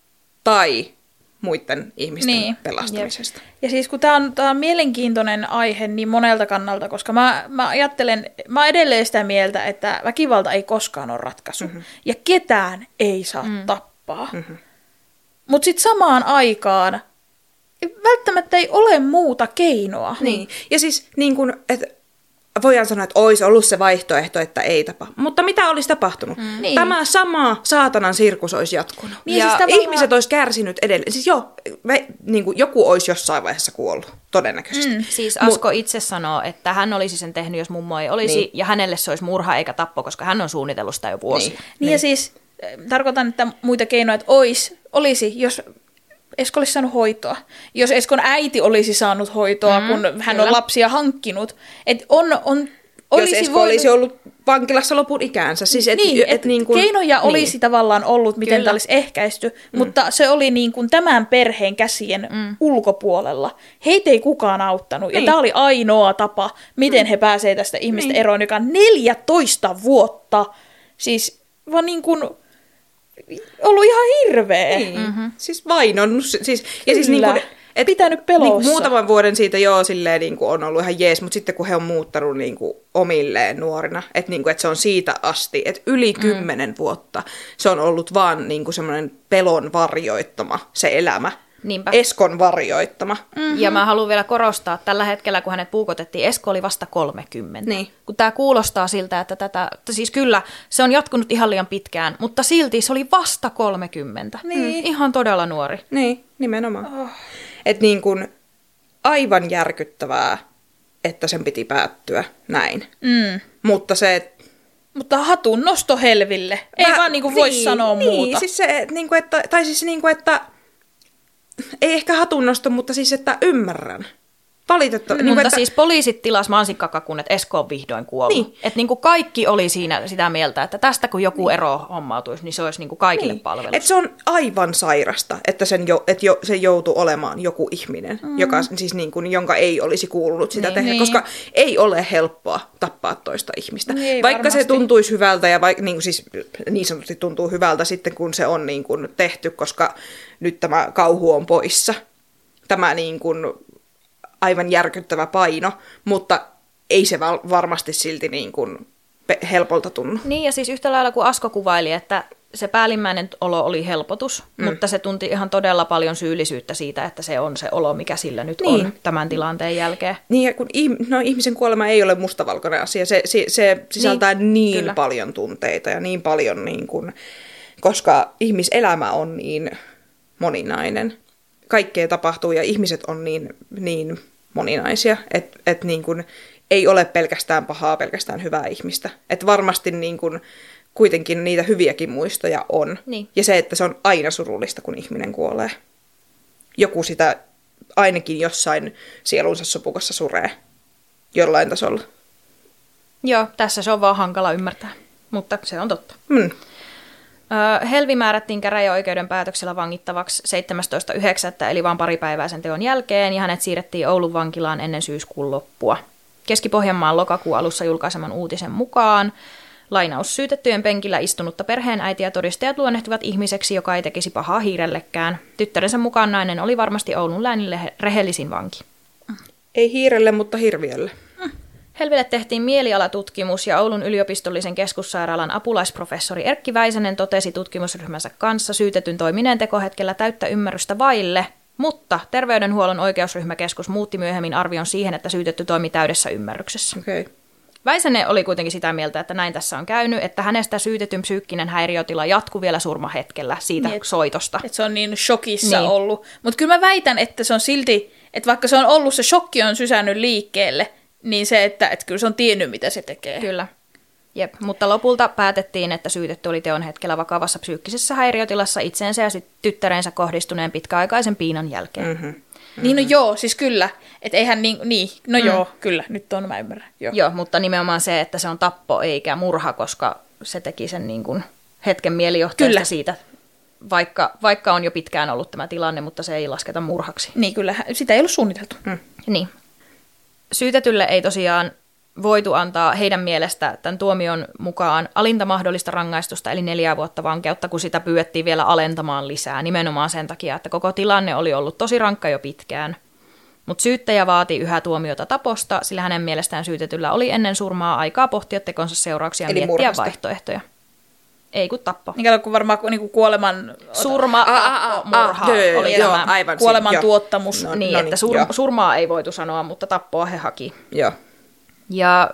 tai muiden ihmisten pelastamisesta. Ja siis kun tämä on mielenkiintoinen aihe niin monelta kannalta, koska mä oon edelleen sitä mieltä, että väkivalta ei koskaan ole ratkaisu. Ja ketään ei saa tappaa. Mutta sitten samaan aikaan välttämättä ei ole muuta keinoa. Niin. Ja siis niin kun, että voidaan sanoa, että olisi ollut se vaihtoehto, että ei tapa. Mutta mitä olisi tapahtunut? Niin. Tämä sama saatanan sirkus olisi jatkunut. Niin, ja siis ihmiset olisi kärsinyt edelleen. Siis niin kuin joku olisi jossain vaiheessa kuollut, todennäköisesti. Siis Asko itse sanoo, että hän olisi sen tehnyt, jos mummo ei olisi, ja hänelle se olisi murha eikä tappo, koska hän on suunnitellut sitä jo vuosia. Niin. Ja siis tarkoitan, että muita keinoja, että olisi, jos Esko olisi saanut hoitoa. Jos Eskon äiti olisi saanut hoitoa, kun hän on lapsia hankkinut. Että jos Esko olisi ollut vankilassa lopun ikäänsä. Siis niin kuin, keinoja olisi tavallaan ollut, miten tämä olisi ehkäisty, mutta se oli niin kuin tämän perheen käsien ulkopuolella. Heitä ei kukaan auttanut. Ja tämä oli ainoa tapa, miten he pääsevät tästä ihmistä eroon, joka 14 vuotta, siis vaan niin kuin ollut ihan hirveä. Niin. Siis vainonnut. Siis, ja siis niin kuin, pitänyt pelossa. Niin muutaman vuoden siitä silleen, niin kuin on ollut ihan jees, mutta sitten kun he on muuttanut niin kuin omilleen nuorina, että, niin kuin, että se on siitä asti, että yli 10 vuotta se on ollut vaan niin kuin semmoinen pelon varjoittama se elämä. Niinpä. Eskon varjoittama. Ja mä haluan vielä korostaa, että tällä hetkellä, kun hänet puukotettiin, Esko oli vasta 30. Niin. Kun tämä kuulostaa siltä, että siis kyllä, se on jatkunut ihan liian pitkään, mutta silti se oli vasta 30. Niin. Ihan todella nuori. Niin, nimenomaan. Että niin kuin aivan järkyttävää, että sen piti päättyä näin. Mutta se... Mutta hatun nosto Helville. Ei vaan niin kuin voi sanoa muuta. Siis se, niin kuin, että ei ehkä hatunnosto, mutta siis, että ymmärrän. valitettavasti. Mutta niin siis poliisit tilas mansikkakakun, että Esko on vihdoin kuollut. Niin. Että niin kuin kaikki oli siinä sitä mieltä, että tästä kun joku ero hommautuisi, niin se olisi niin kuin kaikille palvelus. Että se on aivan sairasta, että se joutuu olemaan joku ihminen, joka, siis niin kuin, jonka ei olisi kuulunut sitä tehdä, koska ei ole helppoa tappaa toista ihmistä. Niin, vaikka varmasti. Se tuntuisi hyvältä ja vaikka niin sanotusti tuntuu hyvältä sitten, kun se on niin kuin tehty, koska nyt tämä kauhu on poissa. Tämä niin kuin aivan järkyttävä paino, mutta ei se varmasti silti niin kuin helpolta tunnu. Niin, ja siis yhtä lailla kuin Asko kuvaili, että se päällimmäinen olo oli helpotus, mutta se tunti ihan todella paljon syyllisyyttä siitä, että se on se olo, mikä sillä nyt on tämän tilanteen jälkeen. Niin, ja kun ihmisen kuolema ei ole mustavalkoinen asia, se sisältää niin paljon tunteita ja niin paljon, niin kuin, koska ihmiselämä on niin moninainen. Kaikkea tapahtuu ja ihmiset on niin moninaisia, että niin kuin ei ole pelkästään pahaa, pelkästään hyvää ihmistä. Että varmasti niin kuin kuitenkin niitä hyviäkin muistoja on. Niin. Ja se, että se on aina surullista, kun ihminen kuolee. Joku sitä ainakin jossain sielunsa sopukassa suree jollain tasolla. Joo, tässä se on vaan hankala ymmärtää, mutta se on totta. Helvi määrättiin käräjäoikeuden päätöksellä vangittavaksi 17.9. eli vain pari päivää sen teon jälkeen, ja hänet siirrettiin Oulun vankilaan ennen syyskuun loppua. Keski-Pohjanmaan lokakuun alussa julkaiseman uutisen mukaan lainaus syytettyjen penkillä istunutta perheenäitiä todistajat luonnehtivat ihmiseksi, joka ei tekisi pahaa hiirellekään. Tyttärensä mukaan nainen oli varmasti Oulun läänin rehellisin vanki. Ei hiirelle, mutta hirviölle. Helville tehtiin mielialatutkimus ja Oulun yliopistollisen keskussairaalan apulaisprofessori Erkki Väisänen totesi tutkimusryhmänsä kanssa syytetyn toimineen tekohetkellä täyttä ymmärrystä vaille, mutta terveydenhuollon oikeusryhmäkeskus muutti myöhemmin arvion siihen, että syytetty toimi täydessä ymmärryksessä. Okay. Väisänen oli kuitenkin sitä mieltä, että näin tässä on käynyt, että hänestä syytetyn psyykkinen häiriötila jatkui vielä surmahetkellä siitä soitosta. Että se on niin shokissa ollut. Mutta kyllä mä väitän, että se on silti, että vaikka se on ollut, se shokki on sysännyt liikkeelle, niin se, että kyllä se on tiennyt, mitä se tekee. Kyllä. Jep. Mutta lopulta päätettiin, että syytetty oli teon hetkellä vakavassa psyykkisessä häiriötilassa itseensä ja tyttärensä kohdistuneen pitkäaikaisen piinan jälkeen. Niin no joo, siis kyllä. Että eihän joo, kyllä, nyt on, mä ymmärrän. Joo, mutta nimenomaan se, että se on tappo eikä murha, koska se teki sen niin kuin hetken mielijohteesta siitä, vaikka on jo pitkään ollut tämä tilanne, mutta se ei lasketa murhaksi. Niin kyllä, sitä ei ollut suunniteltu. Niin. Syytetylle ei tosiaan voitu antaa heidän mielestä tämän tuomion mukaan alinta mahdollista rangaistusta, eli 4 vuotta vankeutta, kun sitä pyydettiin vielä alentamaan lisää, nimenomaan sen takia, että koko tilanne oli ollut tosi rankka jo pitkään. Mutta syyttäjä vaati yhä tuomiota taposta, sillä hänen mielestään syytetyllä oli ennen surmaa aikaa pohtia tekonsa seurauksia ja miettiä murhasta. Vaihtoehtoja. Ei kun tappo. Niin kuin varmaan niin kuoleman... Surma, tappo, murha oli tämä aivan kuoleman tuottamus. Että surmaa ei voitu sanoa, mutta tappoa he haki. Joo. Ja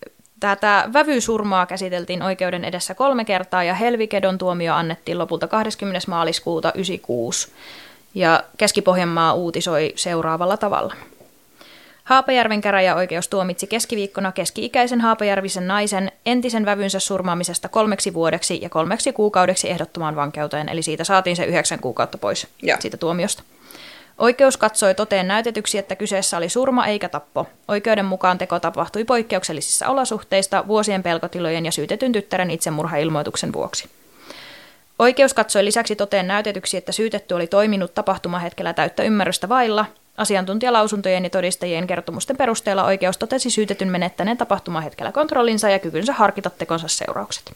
tätä vävysurmaa käsiteltiin oikeuden edessä 3 kertaa ja Helvikedon tuomio annettiin lopulta 20. maaliskuuta 1996. Ja Keski-Pohjanmaa uutisoi seuraavalla tavalla. Haapajärven käräjäoikeus tuomitsi keskiviikkona keski-ikäisen haapajärvisen naisen entisen vävynsä surmaamisesta 3 vuodeksi ja 3 kuukaudeksi ehdottomaan vankeuteen, eli siitä saatiin se 9 kuukautta pois siitä tuomiosta. Oikeus katsoi toteen näytetyksi, että kyseessä oli surma eikä tappo. Oikeuden mukaan teko tapahtui poikkeuksellisissa olosuhteista vuosien pelkotilojen ja syytetyn tyttären itsemurhailmoituksen vuoksi. Oikeus katsoi lisäksi toteen näytetyksi, että syytetty oli toiminut tapahtumahetkellä täyttä ymmärrystä vailla. Asiantuntijalausuntojen ja todistajien kertomusten perusteella oikeus totesi syytetyn menettäneen tapahtumahetkellä kontrollinsa ja kykynsä harkita tekonsa seuraukset.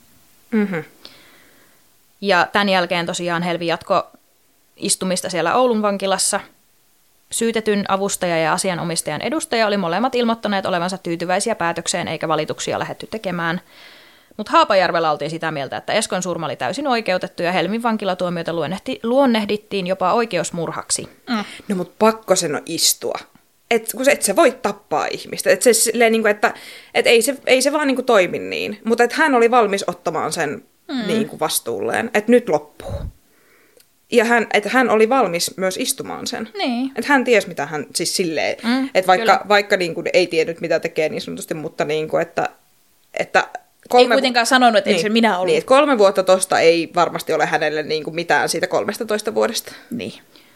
Ja tämän jälkeen tosiaan Helvi jatkoi istumista siellä Oulun vankilassa. Syytetyn avustaja ja asianomistajan edustaja oli molemmat ilmoittaneet olevansa tyytyväisiä päätökseen eikä valituksia lähdetty tekemään. Mutta Haapajärvellä oltiin sitä mieltä, että Eskon surma oli täysin oikeutettu ja Helmin vankilatuomioita luonnehdittiin jopa oikeusmurhaksi. No mutta pakko sen on istua. Kun et sä voi tappaa ihmistä. Et se silleen, niin kuin, että ei se vaan niin kuin toimi niin. Mutta hän oli valmis ottamaan sen niin kuin vastuulleen. Että nyt loppuu. Ja hän oli valmis myös istumaan sen. Niin. Että hän tiesi, mitä hän siis silleen. Että vaikka niin kuin ei tiennyt, mitä tekee niin sanotusti, mutta niin kuin, että ei kuitenkaan sanonut, että ei se minä ollut. Niin, 3 vuotta tosta ei varmasti ole hänelle niin kuin mitään siitä 13 vuodesta. Niin.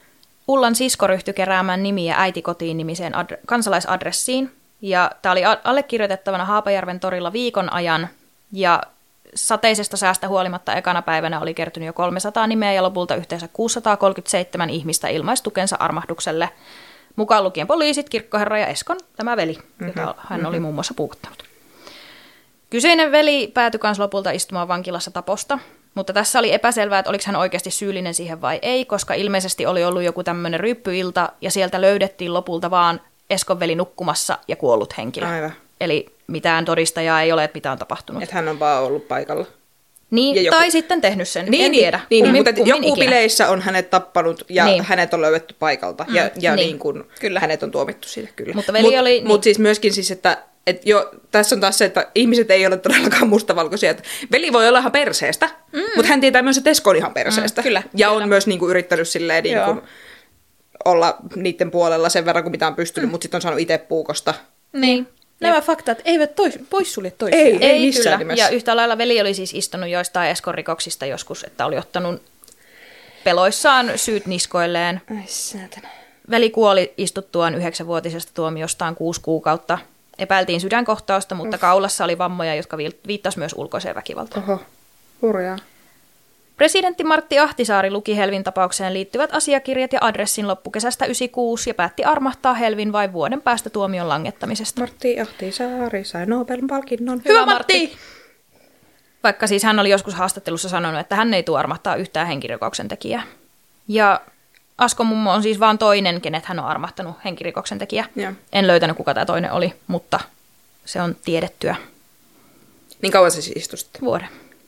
Ullan sisko ryhtyi keräämään nimiä äitikotiin nimiseen kansalaisadressiin. Ja tämä oli allekirjoitettavana Haapajärven torilla viikon ajan. Ja sateisesta säästä huolimatta ekana päivänä oli kertynyt jo 300 nimeä ja lopulta yhteensä 637 ihmistä ilmaistukensa armahdukselle. Mukaan lukien poliisit, kirkkoherra ja Eskon, tämä veli, jota hän oli muun muassa puukuttanut. Kyseinen veli päätyi kans lopulta istumaan vankilassa taposta, mutta tässä oli epäselvää, että oliko hän oikeasti syyllinen siihen vai ei, koska ilmeisesti oli ollut joku tämmöinen ryyppyilta ja sieltä löydettiin lopulta vaan Eskon veli nukkumassa ja kuollut henkilö. Aivan. Eli mitään todistajaa ei ole, että mitä on tapahtunut. Että hän on vaan ollut paikalla. Niin, tai sitten tehnyt sen, en tiedä. Mutta joku bileissä on hänet tappanut ja hänet on löydetty paikalta ja niin kuin hänet on tuomittu siitä kyllä. Mutta veli oli... Mutta siis myöskin siis, että tässä on taas se, että ihmiset ei ole todellakaan mustavalkoisia. Että veli voi olla ihan perseestä, mutta hän tietää myös, että Esko on ihan perseestä. Ja on myös niin kuin, yrittänyt silleen, niin kuin, olla niiden puolella sen verran, kuin mitä on pystynyt, mutta sitten on saanut itse puukosta. Niin. Nämä faktat eivät poissulje toisiaan. Ei missään nimessä. Ja yhtä lailla veli oli siis istunut joistain Eskon rikoksista joskus, että oli ottanut peloissaan syyt niskoilleen. Ai säätänä. Veli kuoli istuttuaan 9-vuotisesta tuomiostaan 6 kuukautta. Epäiltiin sydänkohtausta, mutta kaulassa oli vammoja, jotka viittasivat myös ulkoiseen väkivaltaan. Oho, hurjaa. Presidentti Martti Ahtisaari luki Helvin tapaukseen liittyvät asiakirjat ja adressin loppukesästä 1996 ja päätti armahtaa Helvin vain vuoden päästä tuomion langettamisesta. Martti Ahtisaari sai Nobelin palkinnon. Hyvä Martti! Vaikka siis hän oli joskus haastattelussa sanonut, että hän ei tule armahtaa yhtään henkirikoksen tekijää. Ja Askon mummo on siis vaan toinen, kenet hän on armahtanut henkirikoksen tekijä. Ja. En löytänyt, kuka tämä toinen oli, mutta se on tiedettyä. Niin kauan se siis istui sitten? Vuoden.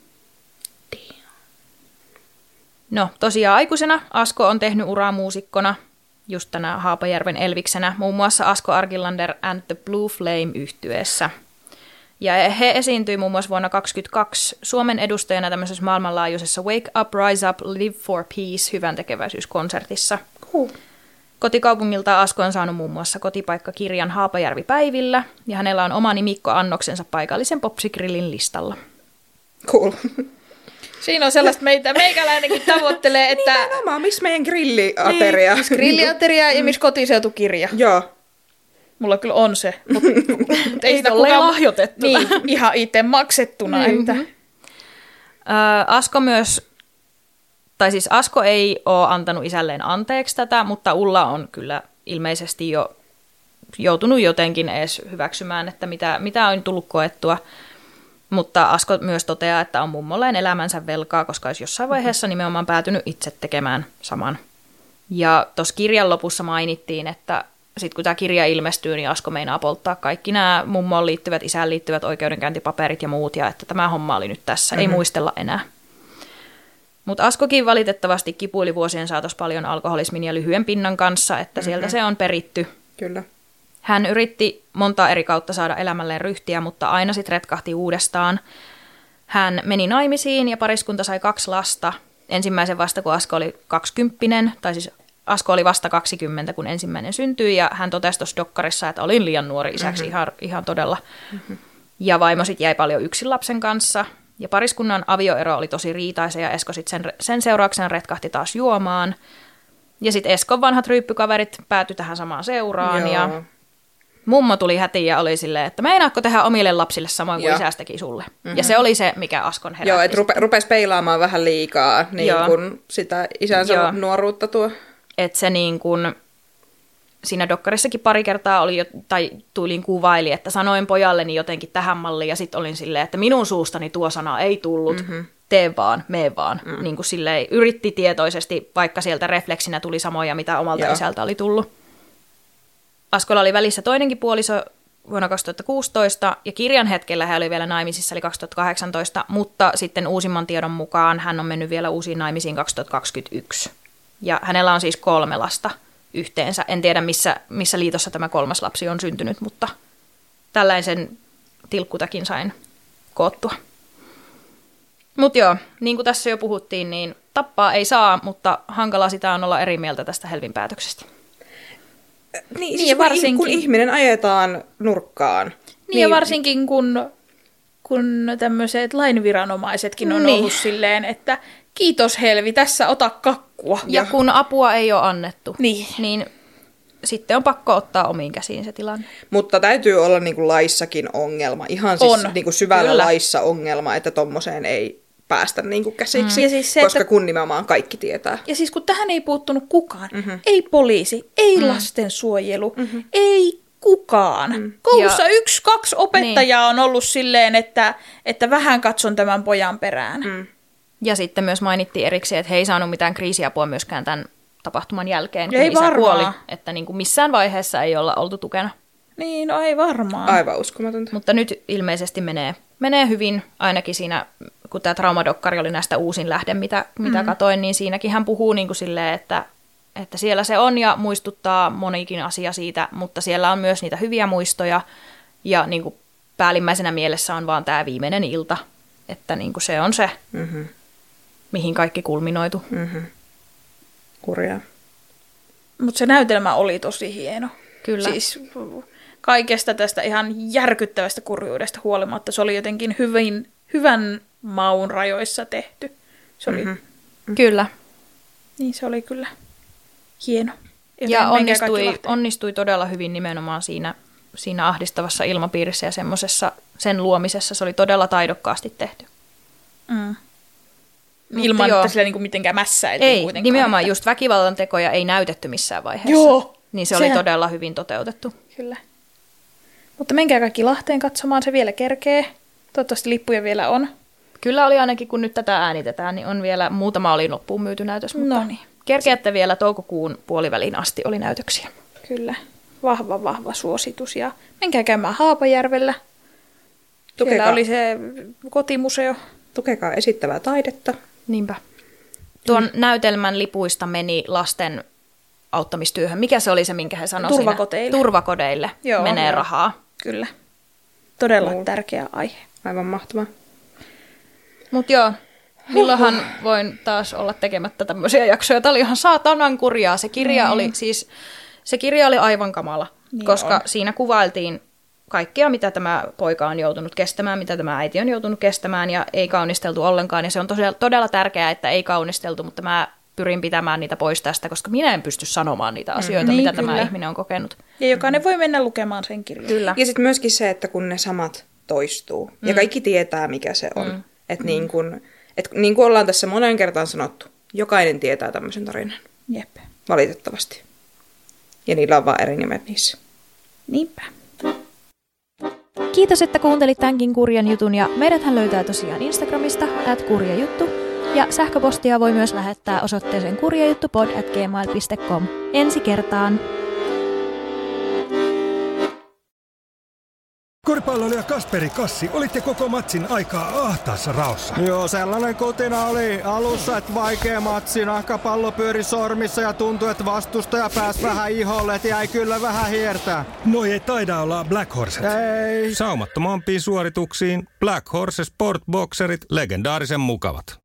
No, tosiaan aikuisena Asko on tehnyt uraa muusikkona, just tänä Haapajärven Elviksenä, muun muassa Asko Argilander and the Blue Flame -yhtyeessä. Ja he esiintyi muun muassa vuonna 2022 Suomen edustajana tämmöisessä maailmanlaajuisessa Wake Up, Rise Up, Live for Peace hyväntekeväisyyskonsertissa. Kotikaupungilta Asko on saanut muun muassa kotipaikkakirjan Haapajärvi-päivillä, ja hänellä on oma nimikkoannoksensa paikallisen popsigrillin listalla. Cool. Siinä on sellaista meikäläinenkin tavoittelee, että... Nimenomaan, missä meidän grilliateria? Niin, grilliateria ja missä kotiseutukirja. Joo. Mulla kyllä on se, mutta ei sitä ole lahjoitettuna. Niin, ihan itse maksettuna. Että. Asko myös, tai siis Asko ei ole antanut isälleen anteeksi tätä, mutta Ulla on kyllä ilmeisesti jo joutunut jotenkin edes hyväksymään, että mitä on tullut koettua. Mutta Asko myös toteaa, että on mummolleen elämänsä velkaa, koska olisi jossain vaiheessa nimenomaan päätynyt itse tekemään saman. Ja tuossa kirjan lopussa mainittiin, että sitten kun tämä kirja ilmestyy, niin Asko meinaa polttaa kaikki nämä mummoon liittyvät, isään liittyvät oikeudenkäyntipaperit ja muut, ja että tämä homma oli nyt tässä, ei muistella enää. Mutta Askokin valitettavasti kipuili vuosien saatossa paljon alkoholismin ja lyhyen pinnan kanssa, että sieltä se on peritty. Kyllä. Hän yritti monta eri kautta saada elämälleen ryhtiä, mutta aina sitten retkahti uudestaan. Hän meni naimisiin ja pariskunta sai 2 lasta. Ensimmäisen vasta, kun Asko oli 20, tai siis Asko oli vasta 20, kun ensimmäinen syntyi, ja hän totesi tuossa dokkarissa, että olin liian nuori isäksi ihan todella. Ja vaimo sitten jäi paljon yksin lapsen kanssa, ja pariskunnan avioero oli tosi riitaisa, ja Esko sitten sen seurauksena retkahti taas juomaan. Ja sitten Eskon vanhat ryyppykaverit päätyi tähän samaan seuraan, ja mummo tuli hätiin ja oli silleen, että meinaatko tehdä omille lapsille samoin kuin isäs teki sulle. Ja se oli se, mikä Askon herätti. Joo, että rupesi peilaamaan vähän liikaa niin kun sitä isänsä nuoruutta tuo. Että se niin kun, siinä dokkarissakin pari kertaa oli, tai tuliin kuvaili, että sanoin pojalleni jotenkin tähän malliin, ja sitten olin silleen, että minun suustani tuo sana ei tullut, tee vaan, mee vaan. Niin kuin silleen yritti tietoisesti, vaikka sieltä refleksinä tuli samoja, mitä omalta isältä oli tullut. Askolla oli välissä toinenkin puoliso vuonna 2016, ja kirjan hetkellä hän oli vielä naimisissa, eli 2018, mutta sitten uusimman tiedon mukaan hän on mennyt vielä uusiin naimisiin 2021. Ja hänellä on siis 3 lasta yhteensä. En tiedä, missä liitossa tämä 3. lapsi on syntynyt, mutta tällaisen tilkkutakin sain koottua. Mutta joo, niin kuin tässä jo puhuttiin, niin tappaa ei saa, mutta hankalaa sitä on olla eri mieltä tästä Helvin päätöksestä. Niin siis varsinkin, kun ihminen ajetaan nurkkaan. Niin ja varsinkin kun tämmöiset lainviranomaisetkin on ollut silleen, että kiitos Helvi, tässä ota kakkua. Ja kun apua ei ole annettu, niin sitten on pakko ottaa omiin käsiin se tilanne. Mutta täytyy olla niinku laissakin ongelma, ihan siis niinku syvällä laissa ongelma, että tommoseen ei päästä niinku käsiksi, ja siis se, koska kun nimenomaan kaikki tietää. Ja siis kun tähän ei puuttunut kukaan, ei poliisi, ei lastensuojelu, ei kukaan. Koulussa 1-2 opettajaa on ollut silleen, että vähän katson tämän pojan perään. Ja sitten myös mainittiin erikseen, että he ei saanut mitään kriisiapua myöskään tämän tapahtuman jälkeen, kun ei isä varmaan kuoli. Että niin kuin missään vaiheessa ei olla oltu tukena. Niin, no ei varmaan. Aivan uskomatonta. Mutta nyt ilmeisesti menee hyvin, ainakin siinä, kun tämä traumadokkari oli näistä uusin lähde, mitä katoin, niin siinäkin hän puhuu niin kuin silleen, että siellä se on ja muistuttaa monikin asia siitä, mutta siellä on myös niitä hyviä muistoja ja niin kuin päällimmäisenä mielessä on vaan tämä viimeinen ilta, että niin kuin se on se, mihin kaikki kulminoitu. Kurjaa. Mutta se näytelmä oli tosi hieno. Kyllä. Siis kaikesta tästä ihan järkyttävästä kurjuudesta huolimatta se oli jotenkin hyvän maun rajoissa tehty. Se oli, Kyllä. Niin se oli kyllä hieno. Ja onnistui todella hyvin nimenomaan siinä ahdistavassa ilmapiirissä ja semmosessa sen luomisessa. Se oli todella taidokkaasti tehty. Ilman, että sillä niinku mitenkään mässäiltiin ei, kuitenkaan. nimenomaan just väkivallan tekoja ei näytetty missään vaiheessa. Joo. Niin se oli todella hyvin toteutettu. Kyllä. Mutta menkää kaikki Lahteen katsomaan, se vielä kerkee. Toivottavasti lippuja vielä on. Kyllä oli ainakin, kun nyt tätä äänitetään, niin on vielä muutama oli loppuun myyty näytös. Mutta kerkeätte vielä toukokuun puoliväliin asti oli näytöksiä. Kyllä. Vahva suositus. Ja menkää käymään Haapajärvellä. Siellä oli se kotimuseo. Tukekaa esittävää taidetta. Niinpä. Tuon näytelmän lipuista meni lasten auttamistyöhön. Mikä se oli se, minkä he sanoivat? Turvakoteille. Turvakodeille menee rahaa. Kyllä. Todella tärkeä aihe. Aivan mahtavaa. Mutta joo, milloinhan voin taas olla tekemättä tämmöisiä jaksoja. Tämä oli ihan saatanan kurjaa. Se kirja oli aivan kamala, koska siinä kuvailtiin kaikkea, mitä tämä poika on joutunut kestämään, mitä tämä äiti on joutunut kestämään, ja ei kaunisteltu ollenkaan. Ja se on todella tärkeää, että ei kaunisteltu, mutta mä pyrin pitämään niitä pois tästä, koska minä en pysty sanomaan niitä asioita, mitä tämä ihminen on kokenut. Ja jokainen voi mennä lukemaan sen kirjan. Kyllä. Ja sitten myöskin se, että kun ne samat toistuu, ja kaikki tietää, mikä se on. Että niin kuin ollaan tässä monen kertaan sanottu, jokainen tietää tämmöisen tarinan. Jep. Valitettavasti. Ja niillä on vaan eri nimet niissä. Niinpä. Kiitos, että kuuntelit tämänkin kurjan jutun, ja meidäthän löytää tosiaan Instagramista @kurjajuttu, ja sähköpostia voi myös lähettää osoitteeseen kurjajuttupod@gmail.com. Ensi kertaan! Koripalloilija Kasperi Kassi, olitte koko matsin aikaa ahtaassa raossa. Joo, sellainen kutina oli alussa, että vaikea matsi. Nahkapallo pyöri sormissa ja tuntui, että vastustaja pääsi vähän iholle, että jäi kyllä vähän hiertää. Noi ei taida olla Black Horset. Ei. Saumattomampiin suorituksiin Black Horse Sport Boxerit, legendaarisen mukavat.